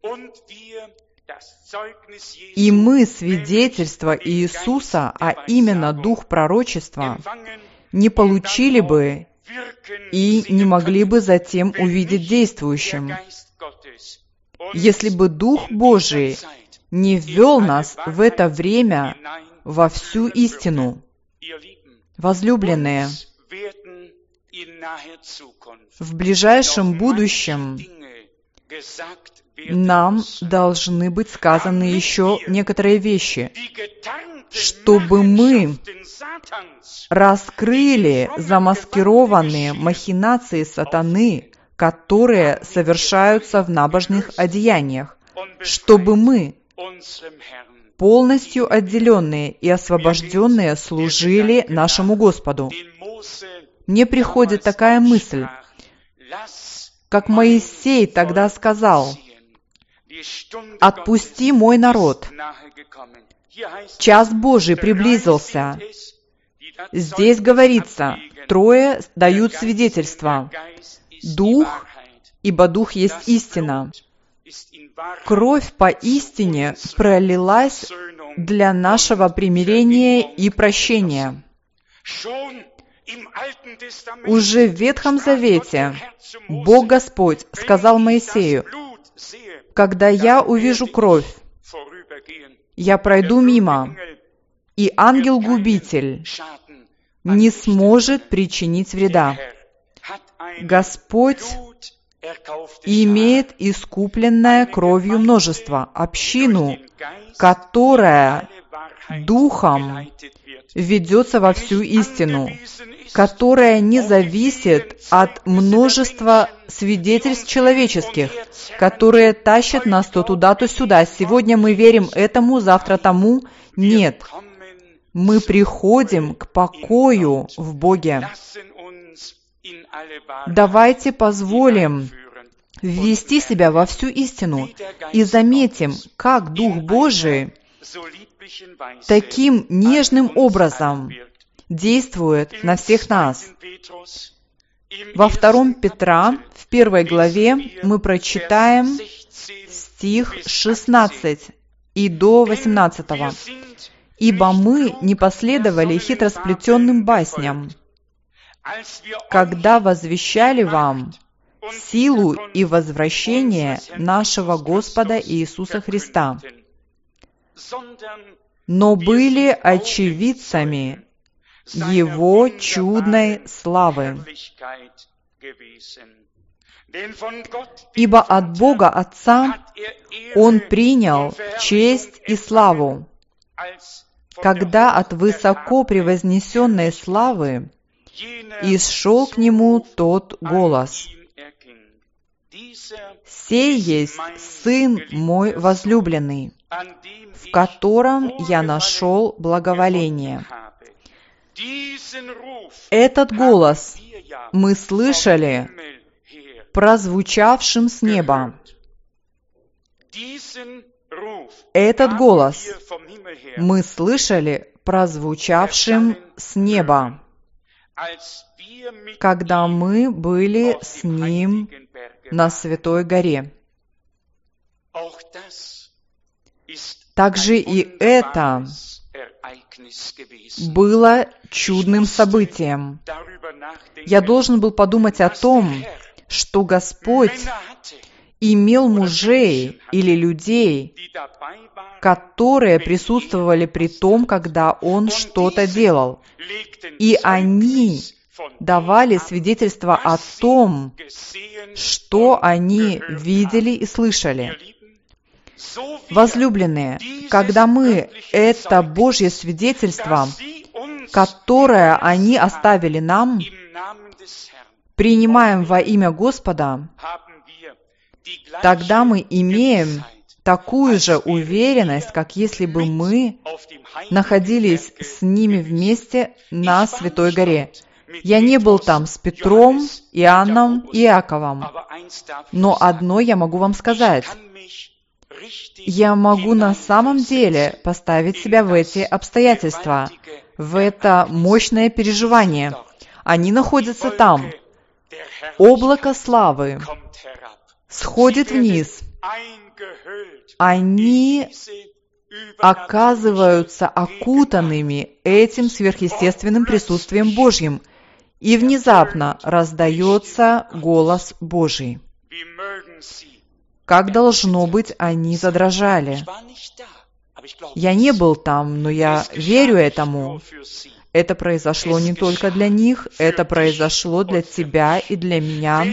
и мы свидетельство Иисуса, а именно Дух пророчества, не получили бы и не могли бы затем увидеть действующим. Если бы Дух Божий не ввел нас в это время во всю истину. Возлюбленные, в ближайшем будущем нам должны быть сказаны еще некоторые вещи, чтобы мы раскрыли замаскированные махинации сатаны, которые совершаются в набожных одеяниях, чтобы мы, полностью отделенные и освобожденные, служили нашему Господу. Мне приходит такая мысль, как Моисей тогда сказал: «Отпусти мой народ». Час Божий приблизился. Здесь говорится, трое дают свидетельство: Дух, ибо Дух есть истина. Кровь поистине пролилась для нашего примирения и прощения. Уже в Ветхом Завете Бог Господь сказал Моисею: «Когда я увижу кровь, я пройду мимо, и ангел-губитель не сможет причинить вреда». Господь имеет искупленное кровью множество, общину, которая Духом ведется во всю истину, которая не зависит от множества свидетельств человеческих, которые тащат нас то туда, то сюда. Сегодня мы верим этому, завтра тому. Нет. Мы приходим к покою в Боге. Давайте позволим ввести себя во всю истину и заметим, как Дух Божий таким нежным образом действует на всех нас. Во 2 Петра, в 1 главе, мы прочитаем стих 16 и до 18. «Ибо мы не последовали хитросплетенным басням, когда возвещали вам силу и возвращение нашего Господа Иисуса Христа, но были очевидцами Его чудной славы. Ибо от Бога Отца Он принял честь и славу, когда от высоко превознесенной славы исшел к Нему тот голос: «Сей есть Сын мой возлюбленный, в котором я нашел благоволение». Этот голос мы слышали прозвучавшим с неба. Этот голос мы слышали прозвучавшим с неба, когда мы были с Ним на Святой горе. Также и это было чудным событием. Я должен был подумать о том, что Господь имел мужей или людей, которые присутствовали при том, когда Он что-то делал. И они давали свидетельство о том, что они видели и слышали. Возлюбленные, когда мы это Божье свидетельство, которое они оставили нам, принимаем во имя Господа, тогда мы имеем такую же уверенность, как если бы мы находились с ними вместе на Святой горе. Я не был там с Петром, Иоанном и Иаковом, но одно я могу вам сказать. Я могу на самом деле поставить себя в эти обстоятельства, в это мощное переживание. Они находятся там. Облако славы сходит вниз. Они оказываются окутанными этим сверхъестественным присутствием Божьим, и внезапно раздается голос Божий. Как должно быть, они задрожали. Я не был там, но я верю этому. Это произошло не только для них, это произошло для тебя и для меня.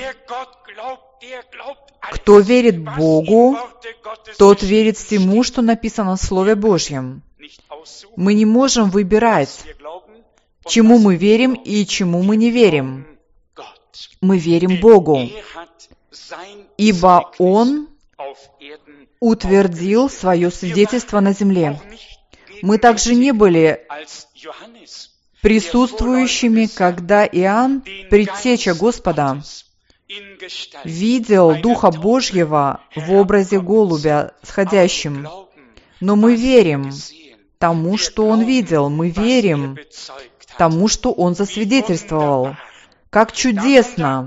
Кто верит Богу, тот верит всему, что написано в Слове Божьем. Мы не можем выбирать, чему мы верим и чему мы не верим. Мы верим Богу, ибо Он утвердил свое свидетельство на земле. Мы также не были присутствующими, когда Иоанн, предтеча Господа, видел Духа Божьего в образе голубя сходящим. Но мы верим тому, что он видел. Мы верим тому, что он засвидетельствовал. Как чудесно,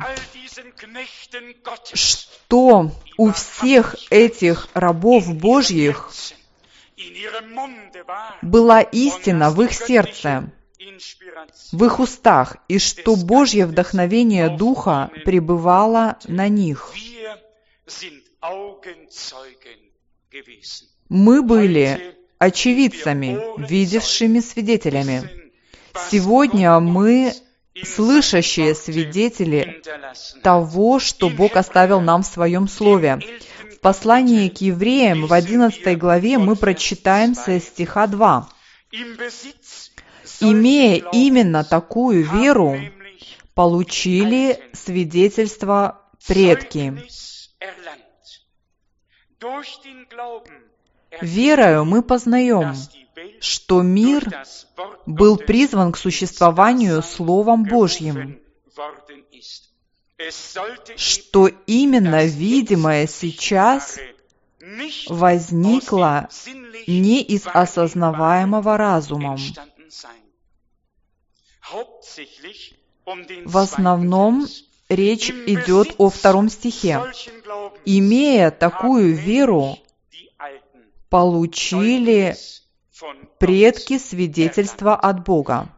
что у всех этих рабов Божьих была истина в их сердце, в их устах, и что Божье вдохновение Духа пребывало на них. Мы были очевидцами, видевшими свидетелями. Сегодня мы слышащие свидетели того, что Бог оставил нам в Своем Слове. В послании к евреям в 11 главе мы прочитаем со стиха 2. «Имея именно такую веру, получили свидетельство предки». Верою мы познаем, что мир был призван к существованию Словом Божьим, что именно видимое сейчас возникло не из осознаваемого разумом. В основном речь идет о 2 стихе. «Имея такую веру, получили предки свидетельства от Бога».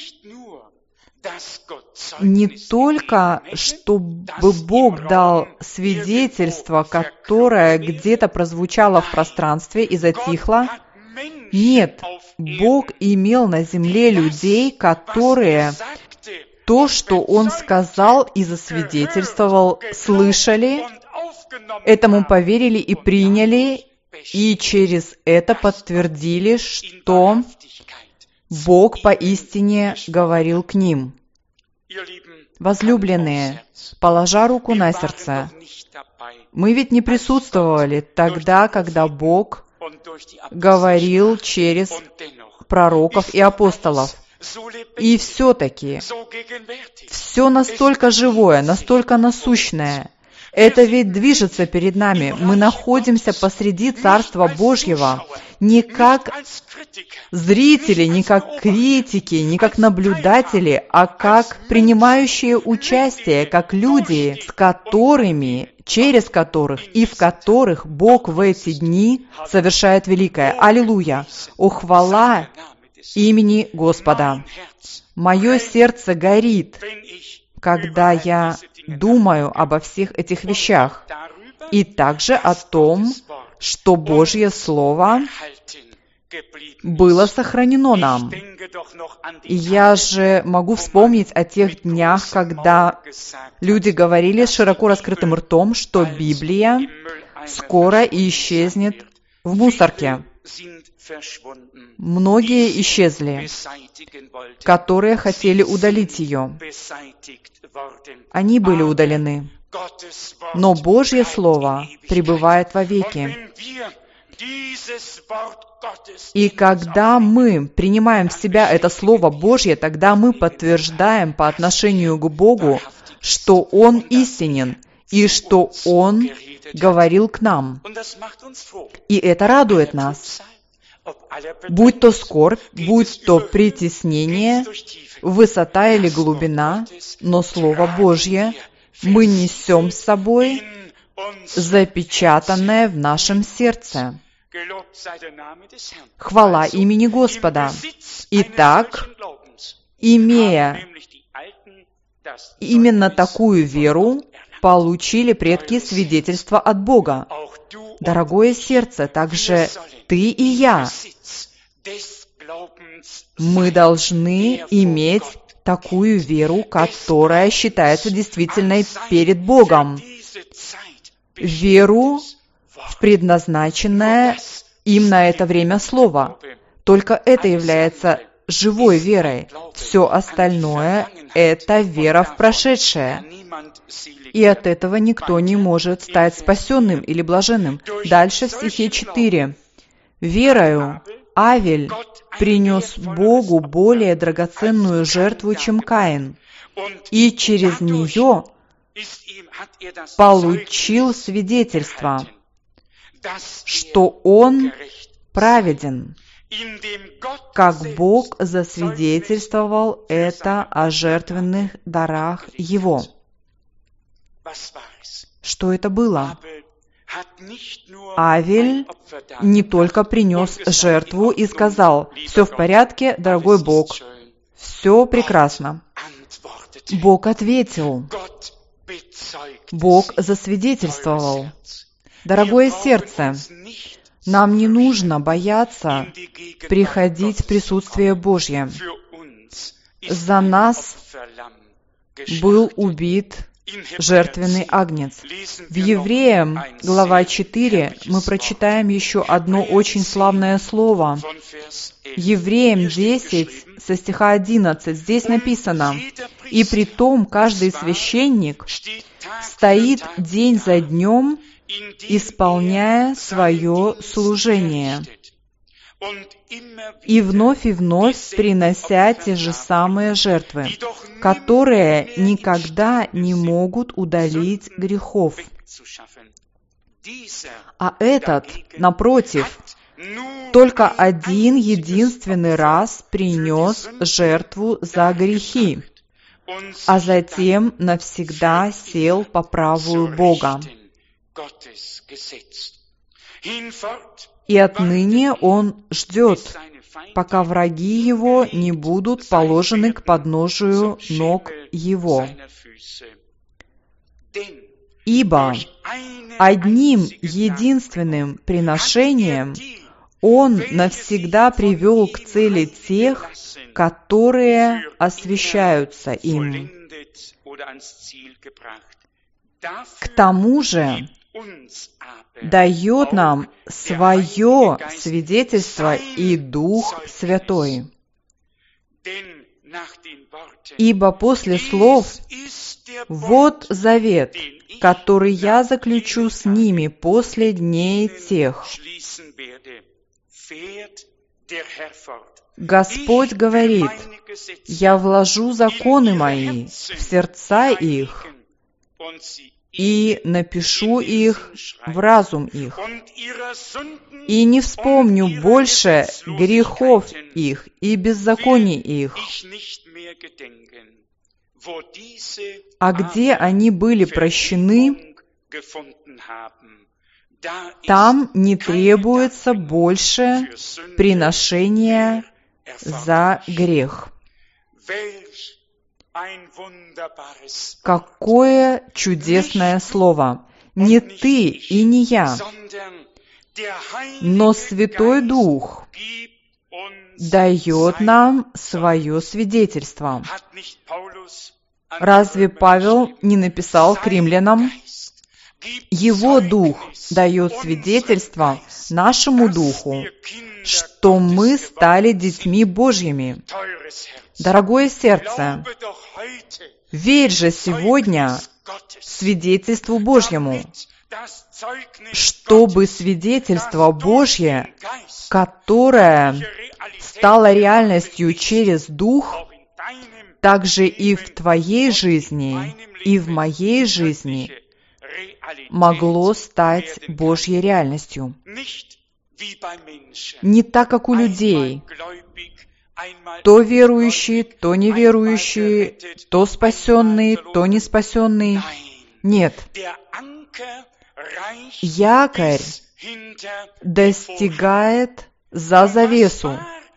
Не только, чтобы Бог дал свидетельство, которое где-то прозвучало в пространстве и затихло. Нет, Бог имел на земле людей, которые то, что Он сказал и засвидетельствовал, слышали, этому поверили и приняли, и через это подтвердили, что Бог поистине говорил к ним. Возлюбленные, положа руку на сердце, мы ведь не присутствовали тогда, когда Бог говорил через пророков и апостолов. И все-таки все настолько живое, настолько насущное. Это ведь движется перед нами. Мы находимся посреди Царства Божьего. Не как зрители, не как критики, не как наблюдатели, а как принимающие участие, как люди, с которыми, через которых и в которых Бог в эти дни совершает великое. Аллилуйя! О, хвала имени Господа! Мое сердце горит, когда я думаю обо всех этих вещах, и также о том, что Божье Слово было сохранено нам. И я же могу вспомнить о тех днях, когда люди говорили с широко раскрытым ртом, что Библия скоро исчезнет в мусорке. Многие исчезли, которые хотели удалить ее. Они были удалены. Но Божье Слово пребывает вовеки. И когда мы принимаем в себя это Слово Божье, тогда мы подтверждаем по отношению к Богу, что Он истинен и что Он говорил к нам. И это радует нас. Будь то скорбь, будь то притеснение, высота или глубина, но Слово Божье мы несем с собой, запечатанное в нашем сердце. Хвала имени Господа. Итак, имея именно такую веру, получили предки свидетельства от Бога. Дорогое сердце, также ты и я, мы должны иметь такую веру, которая считается действительной перед Богом. Веру в предназначенное им на это время Слово. Только это является живой верой. Все остальное — это вера в прошедшее. И от этого никто не может стать спасенным или блаженным. Дальше в стихе 4. «Верою Авель принес Богу более драгоценную жертву, чем Каин, и через нее получил свидетельство, что он праведен, как Бог засвидетельствовал это о жертвенных дарах его». Что это было? Авель не только принес жертву и сказал: «Все в порядке, дорогой Бог, все прекрасно». Бог ответил. Бог засвидетельствовал. Дорогое сердце, нам не нужно бояться приходить в присутствие Божье. За нас был убит жертвенный агнец. В Евреям, глава 4, мы прочитаем еще одно очень славное слово. Евреям 10, со стиха 11, здесь написано: «И притом каждый священник стоит день за днем, исполняя свое служение». и вновь принося те же самые жертвы, которые никогда не могут удалить грехов. А этот, напротив, только один единственный раз принес жертву за грехи, а затем навсегда сел по правую Бога. И отныне Он ждет, пока враги Его не будут положены к подножию ног Его. Ибо одним единственным приношением Он навсегда привел к цели тех, которые освящаются им. К тому же дает нам свое свидетельство и Дух Святой. Ибо после слов «Вот завет, который я заключу с ними после дней тех». Господь говорит: «Я вложу законы мои в сердца их и напишу их в разум их, и не вспомню больше грехов их и беззаконий их». А где они были прощены, там не требуется больше приношения за грех. Какое чудесное слово! Не ты и не я, но Святой Дух дает нам свое свидетельство. Разве Павел не написал к римлянам: «Его Дух дает свидетельство нашему духу, что мы стали детьми Божьими». Дорогое сердце, верь же сегодня свидетельству Божьему, чтобы свидетельство Божье, которое стало реальностью через Дух, также и в твоей жизни, и в моей жизни могло стать Божьей реальностью. Не так, как у людей. То верующие, то неверующие, то спасенные, то не спасенные. Нет. Якорь достигает за завесу.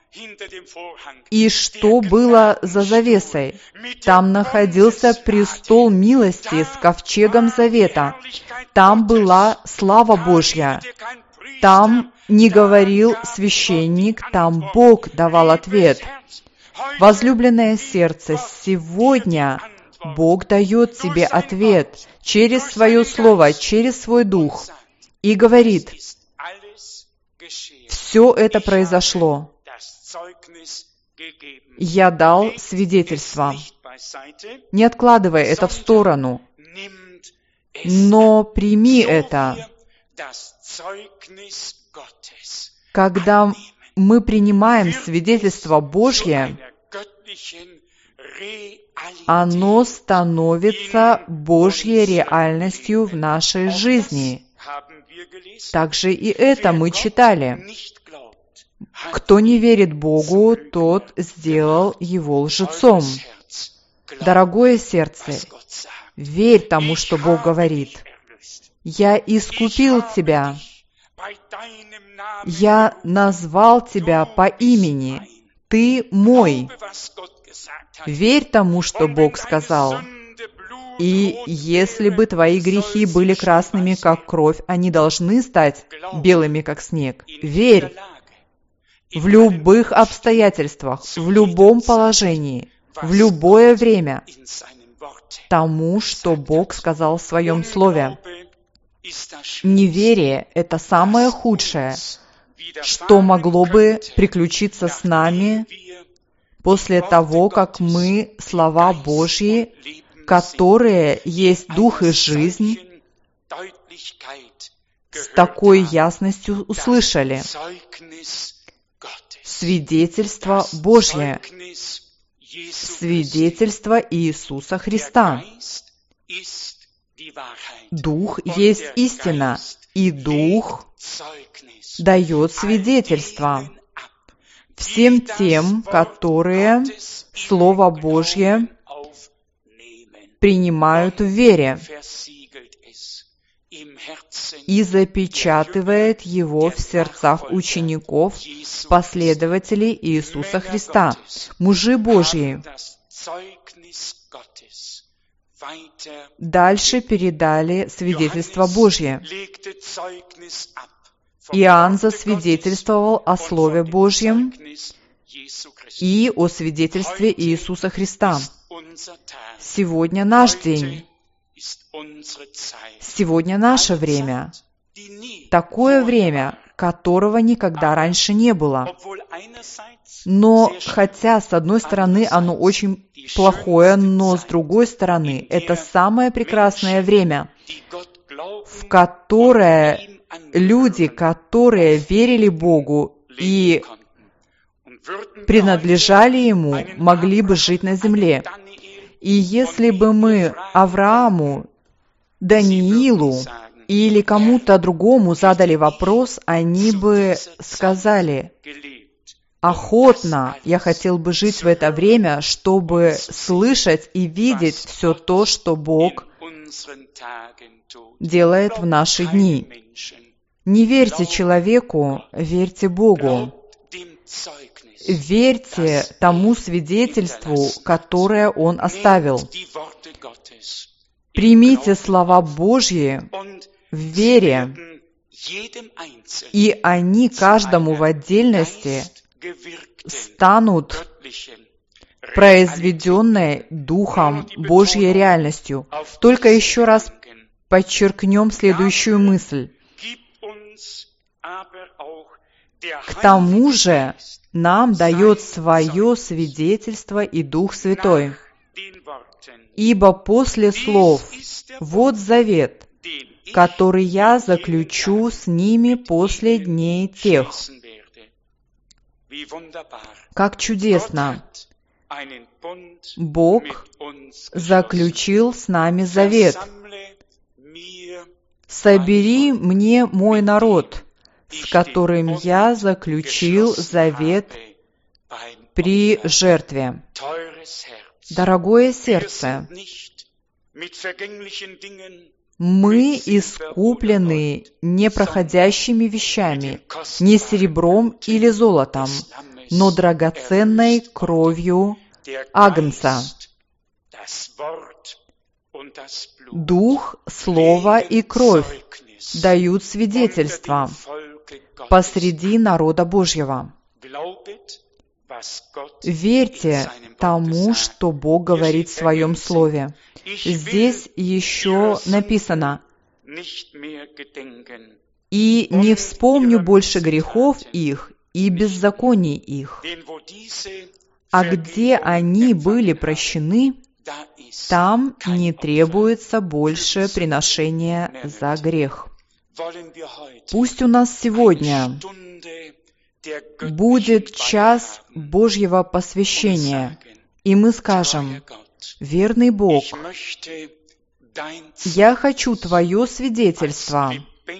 И что было за завесой? Там находился престол милости с ковчегом завета. Там была слава Божья. Там не говорил священник, там Бог давал ответ. Возлюбленное сердце, сегодня Бог дает тебе ответ через свое слово, через свой Дух. И говорит: все это произошло. Я дал свидетельство. Не откладывай это в сторону, но прими это. Когда мы принимаем свидетельство Божье, оно становится Божьей реальностью в нашей жизни. Также и это мы читали. Кто не верит Богу, тот сделал его лжецом. Дорогое сердце, верь тому, что Бог говорит. Я искупил тебя. Я назвал тебя по имени. Ты мой. Верь тому, что Бог сказал. И если бы твои грехи были красными, как кровь, они должны стать белыми, как снег. Верь. В любых обстоятельствах, в любом положении, в любое время, тому, что Бог сказал в Своем Слове. Неверие – это самое худшее, что могло бы приключиться с нами после того, как мы слова Божьи, которые есть Дух и жизнь, с такой ясностью услышали. свидетельство Божье, свидетельство Иисуса Христа. Дух есть истина, и Дух дает свидетельство всем тем, которые Слово Божье принимают в вере и запечатывает его в сердцах учеников, последователей Иисуса Христа. Мужи Божьи дальше передали свидетельство Божье. Иоанн засвидетельствовал о Слове Божьем и о свидетельстве Иисуса Христа. Сегодня наш день. Сегодня наше время. Такое время, которого никогда раньше не было. Но хотя, с одной стороны, оно очень плохое, но с другой стороны, это самое прекрасное время, в которое люди, которые верили Богу и принадлежали Ему, могли бы жить на земле. И если бы мы Аврааму, Даниилу или кому-то другому задали вопрос, они бы сказали: охотно я хотел бы жить в это время, чтобы слышать и видеть все то, что Бог делает в наши дни. Не верьте человеку, верьте Богу. Верьте тому свидетельству, которое Он оставил. Примите слова Божьи в вере, и они каждому в отдельности станут произведенной Духом Божьей реальностью. Только еще раз подчеркнем следующую мысль. К тому же нам дает свое свидетельство и Дух Святой. Ибо после слов «Вот завет, который я заключу с ними после дней тех». Как чудесно! Бог заключил с нами завет. «Собери мне мой народ, с которым я заключил завет при жертве». Дорогое сердце, мы искуплены не проходящими вещами, не серебром или золотом, но драгоценной кровью Агнца. Дух, Слово и кровь дают свидетельство посреди народа Божьего. Верьте тому, что Бог говорит в Своем Слове. Здесь еще написано: «И не вспомню больше грехов их и беззаконий их». А где они были прощены, там не требуется больше приношения за грех. Пусть у нас сегодня будет час Божьего посвящения, и мы скажем: «Верный Бог, я хочу Твое свидетельство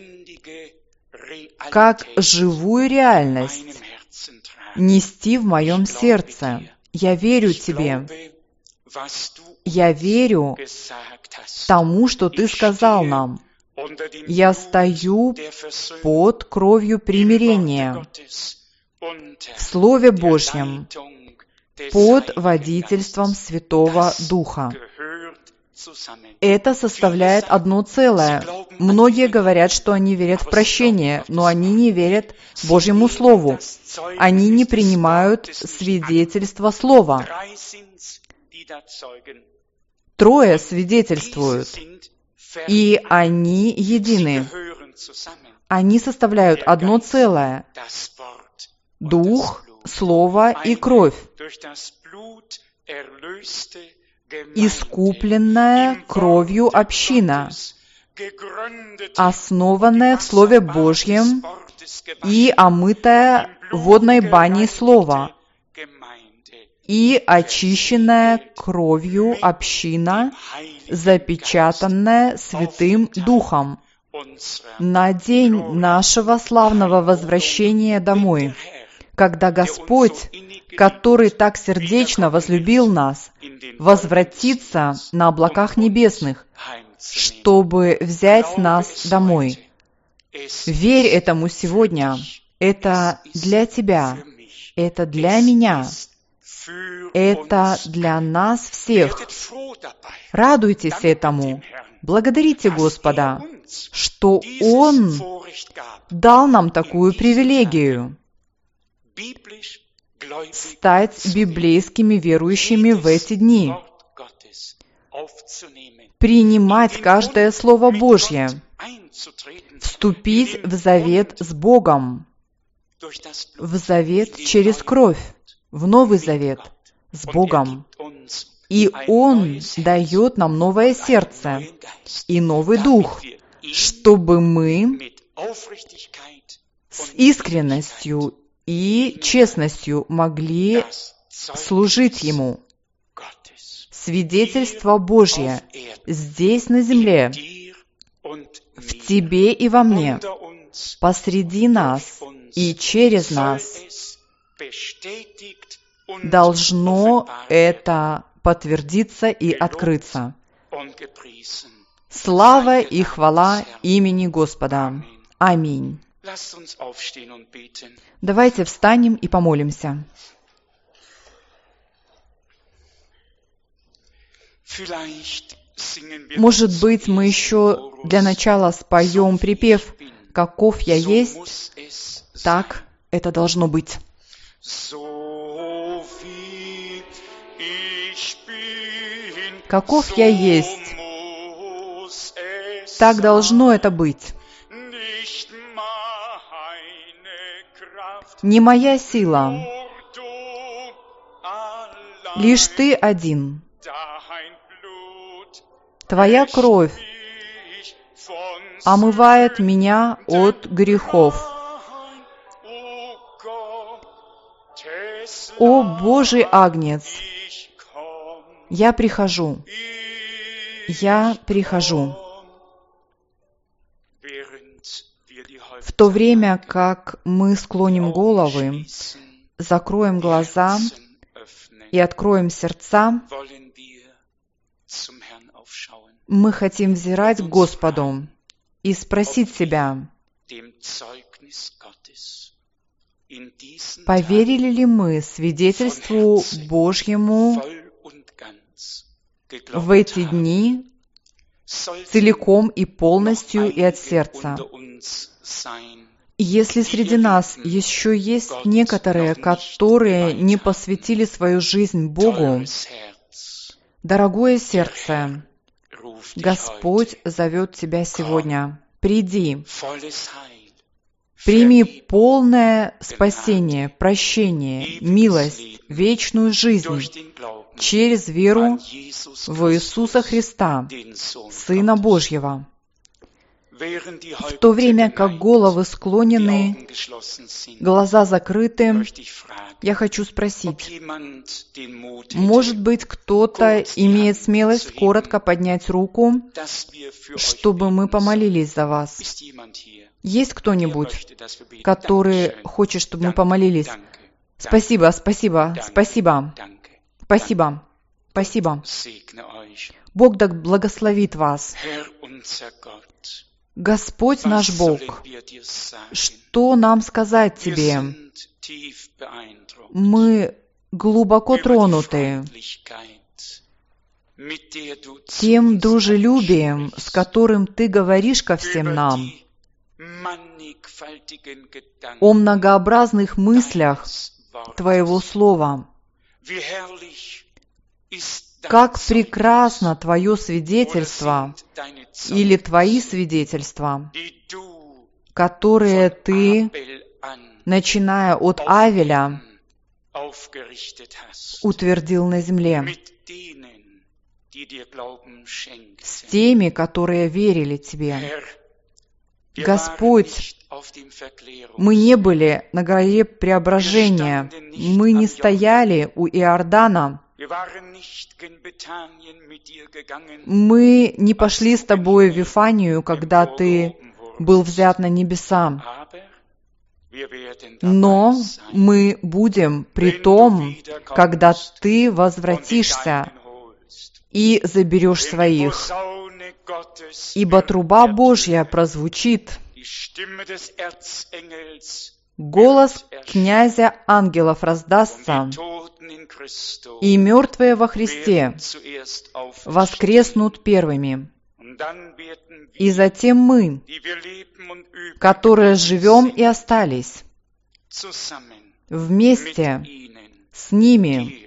как живую реальность нести в моем сердце. Я верю Тебе. Я верю тому, что Ты сказал нам. Я стою под кровью примирения, в Слове Божьем, под водительством Святого Духа». Это составляет одно целое. Многие говорят, что они верят в прощение, но они не верят Божьему Слову. Они не принимают свидетельство Слова. Трое свидетельствуют, и они едины. Они составляют одно целое. Дух, Слово и кровь. Искупленная кровью община основанное в Слове Божьем и омытое водной баней Слова, и очищенная кровью община, запечатанная Святым Духом, на день нашего славного возвращения домой, когда Господь, который так сердечно возлюбил нас, возвратится на облаках небесных, чтобы взять нас домой. Верь этому сегодня. Это для тебя. Это для меня. Это для нас всех. Радуйтесь этому. Благодарите Господа, что Он дал нам такую привилегию стать библейскими верующими в эти дни, принимать каждое Слово Божье, вступить в завет с Богом, в завет через кровь, в Новый Завет с Богом. И Он дает нам новое сердце и новый дух, чтобы мы с искренностью и честностью могли служить Ему. Свидетельство Божье здесь на земле, в тебе и во мне, посреди нас и через нас, должно это подтвердиться и открыться. Слава и хвала имени Господа. Аминь. Давайте встанем и помолимся. Может быть, мы еще для начала споем припев «Каков я есть, так это должно быть». Каков я есть, так должно это быть. Не моя сила, лишь Ты один. Твоя кровь омывает меня от грехов. О Божий Агнец, я прихожу. В то время, как мы склоним головы, закроем глаза и откроем сердца, мы хотим взирать к Господу и спросить себя, поверили ли мы свидетельству Божьему в эти дни целиком и полностью и от сердца? Если среди нас еще есть некоторые, которые не посвятили свою жизнь Богу, дорогое сердце, Господь зовет тебя сегодня. Приди, прими полное спасение, прощение, милость, вечную жизнь через веру в Иисуса Христа, Сына Божьего. В то время как головы склонены, глаза закрыты, я хочу спросить, может быть, кто-то имеет смелость коротко поднять руку, чтобы мы помолились за вас? Есть кто-нибудь, который хочет, чтобы мы помолились? Спасибо. Бог да благословит вас. Господь наш Бог, что нам сказать Тебе? Мы глубоко тронуты тем дружелюбием, с которым Ты говоришь ко всем нам, о многообразных мыслях Твоего Слова. Как прекрасно Твое свидетельство или Твои свидетельства, которые Ты, начиная от Авеля, утвердил на земле. с теми, которые верили Тебе. Господь, мы не были на горе Преображения, мы не стояли у Иордана, мы не пошли с Тобой в Вифанию, когда Ты был взят на небеса, но мы будем при том, когда Ты возвратишься и заберешь своих, ибо труба Божья прозвучит, голос князя ангелов раздастся, и мертвые во Христе воскреснут первыми. И затем мы, которые живем и остались, вместе с ними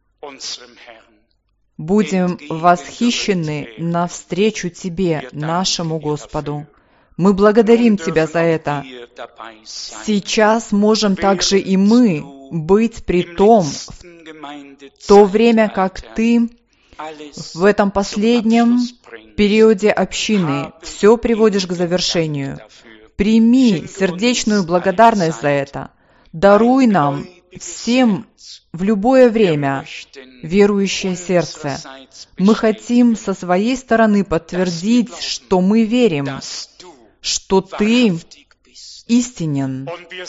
будем восхищены навстречу Тебе, нашему Господу. Мы благодарим Тебя за это. Сейчас можем также и мы быть при том, в то время как Ты в этом последнем периоде общины все приводишь к завершению. Прими сердечную благодарность за это. Даруй нам всем в любое время верующее сердце. Мы хотим со своей стороны подтвердить, что мы верим, что Ты истинен,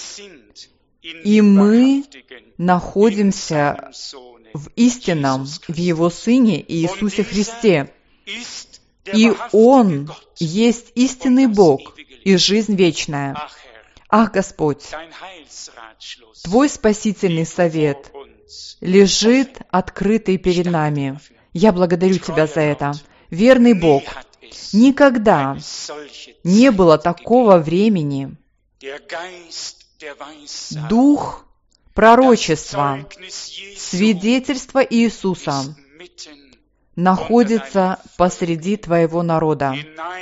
и мы находимся в истинном, в Его Сыне Иисусе Христе. И Он есть истинный Бог и жизнь вечная. Ах, Господь, Твой спасительный совет лежит открытый перед нами. Я благодарю Тебя за это. Верный Бог, никогда не было такого времени. Дух пророчества, свидетельство Иисуса находится посреди Твоего народа.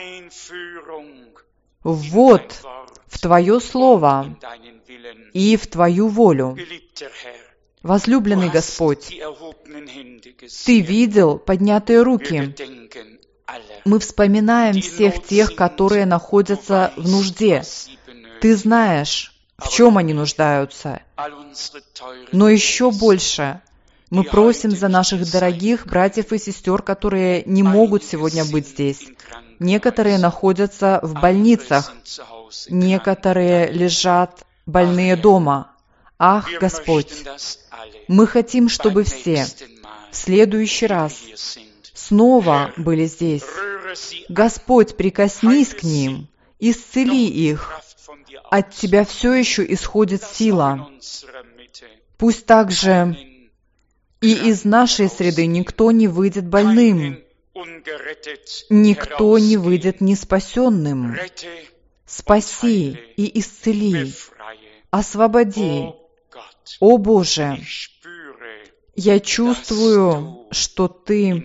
Вот в Твое Слово и в Твою волю. Возлюбленный Господь, Ты видел поднятые руки. Мы вспоминаем всех тех, которые находятся в нужде. Ты знаешь, в чем они нуждаются. Но еще больше мы просим за наших дорогих братьев и сестер, которые не могут сегодня быть здесь. Некоторые находятся в больницах, некоторые лежат больные дома. Ах, Господь, мы хотим, чтобы все в следующий раз снова были здесь. Господь, прикоснись к ним, исцели их. От Тебя все еще исходит сила. Пусть также и из нашей среды никто не выйдет больным, никто не выйдет неспасенным. Спаси и исцели, освободи. О Боже, я чувствую, что Ты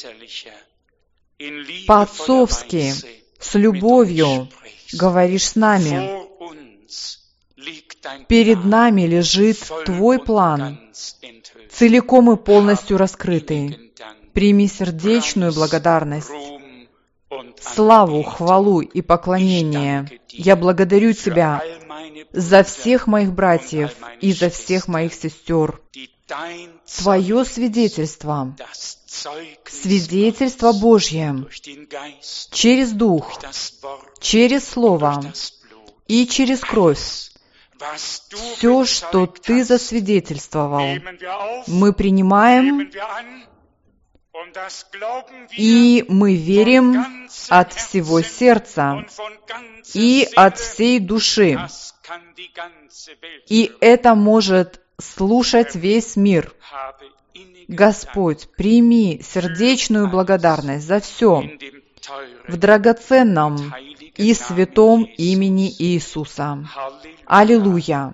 по-отцовски, с любовью говоришь с нами. Перед нами лежит Твой план, целиком и полностью раскрытый. Прими сердечную благодарность, славу, хвалу и поклонение. Я благодарю Тебя за всех моих братьев и за всех моих сестер. Твое свидетельство, свидетельство Божье, через Дух, через Слово и через кровь, все, что Ты засвидетельствовал, мы принимаем, и мы верим от всего сердца и от всей души. И это может слушать весь мир. Господь, прими сердечную благодарность за все в драгоценном и святом имени Иисуса. Аллилуйя!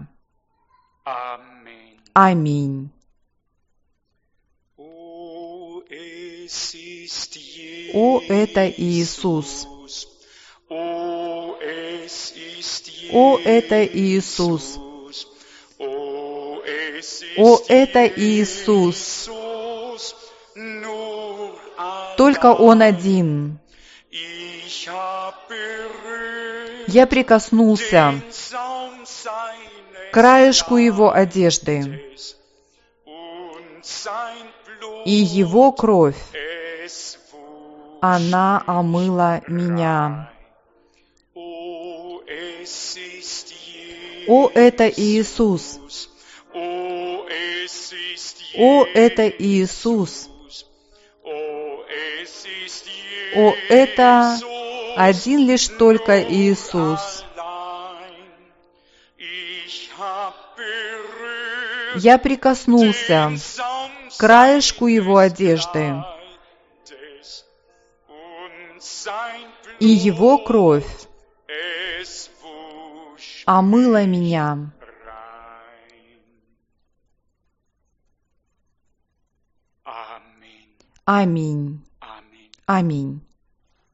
Аминь. О, это Иисус! О, это Иисус! О, это Иисус! Только Он один. Я прикоснулся к краешку Его одежды, и Его кровь, она омыла меня. О, это Иисус! О, это Иисус! О, это один лишь только Иисус! Я прикоснулся к краешку Его одежды, и Его кровь омыла меня. Аминь. Аминь.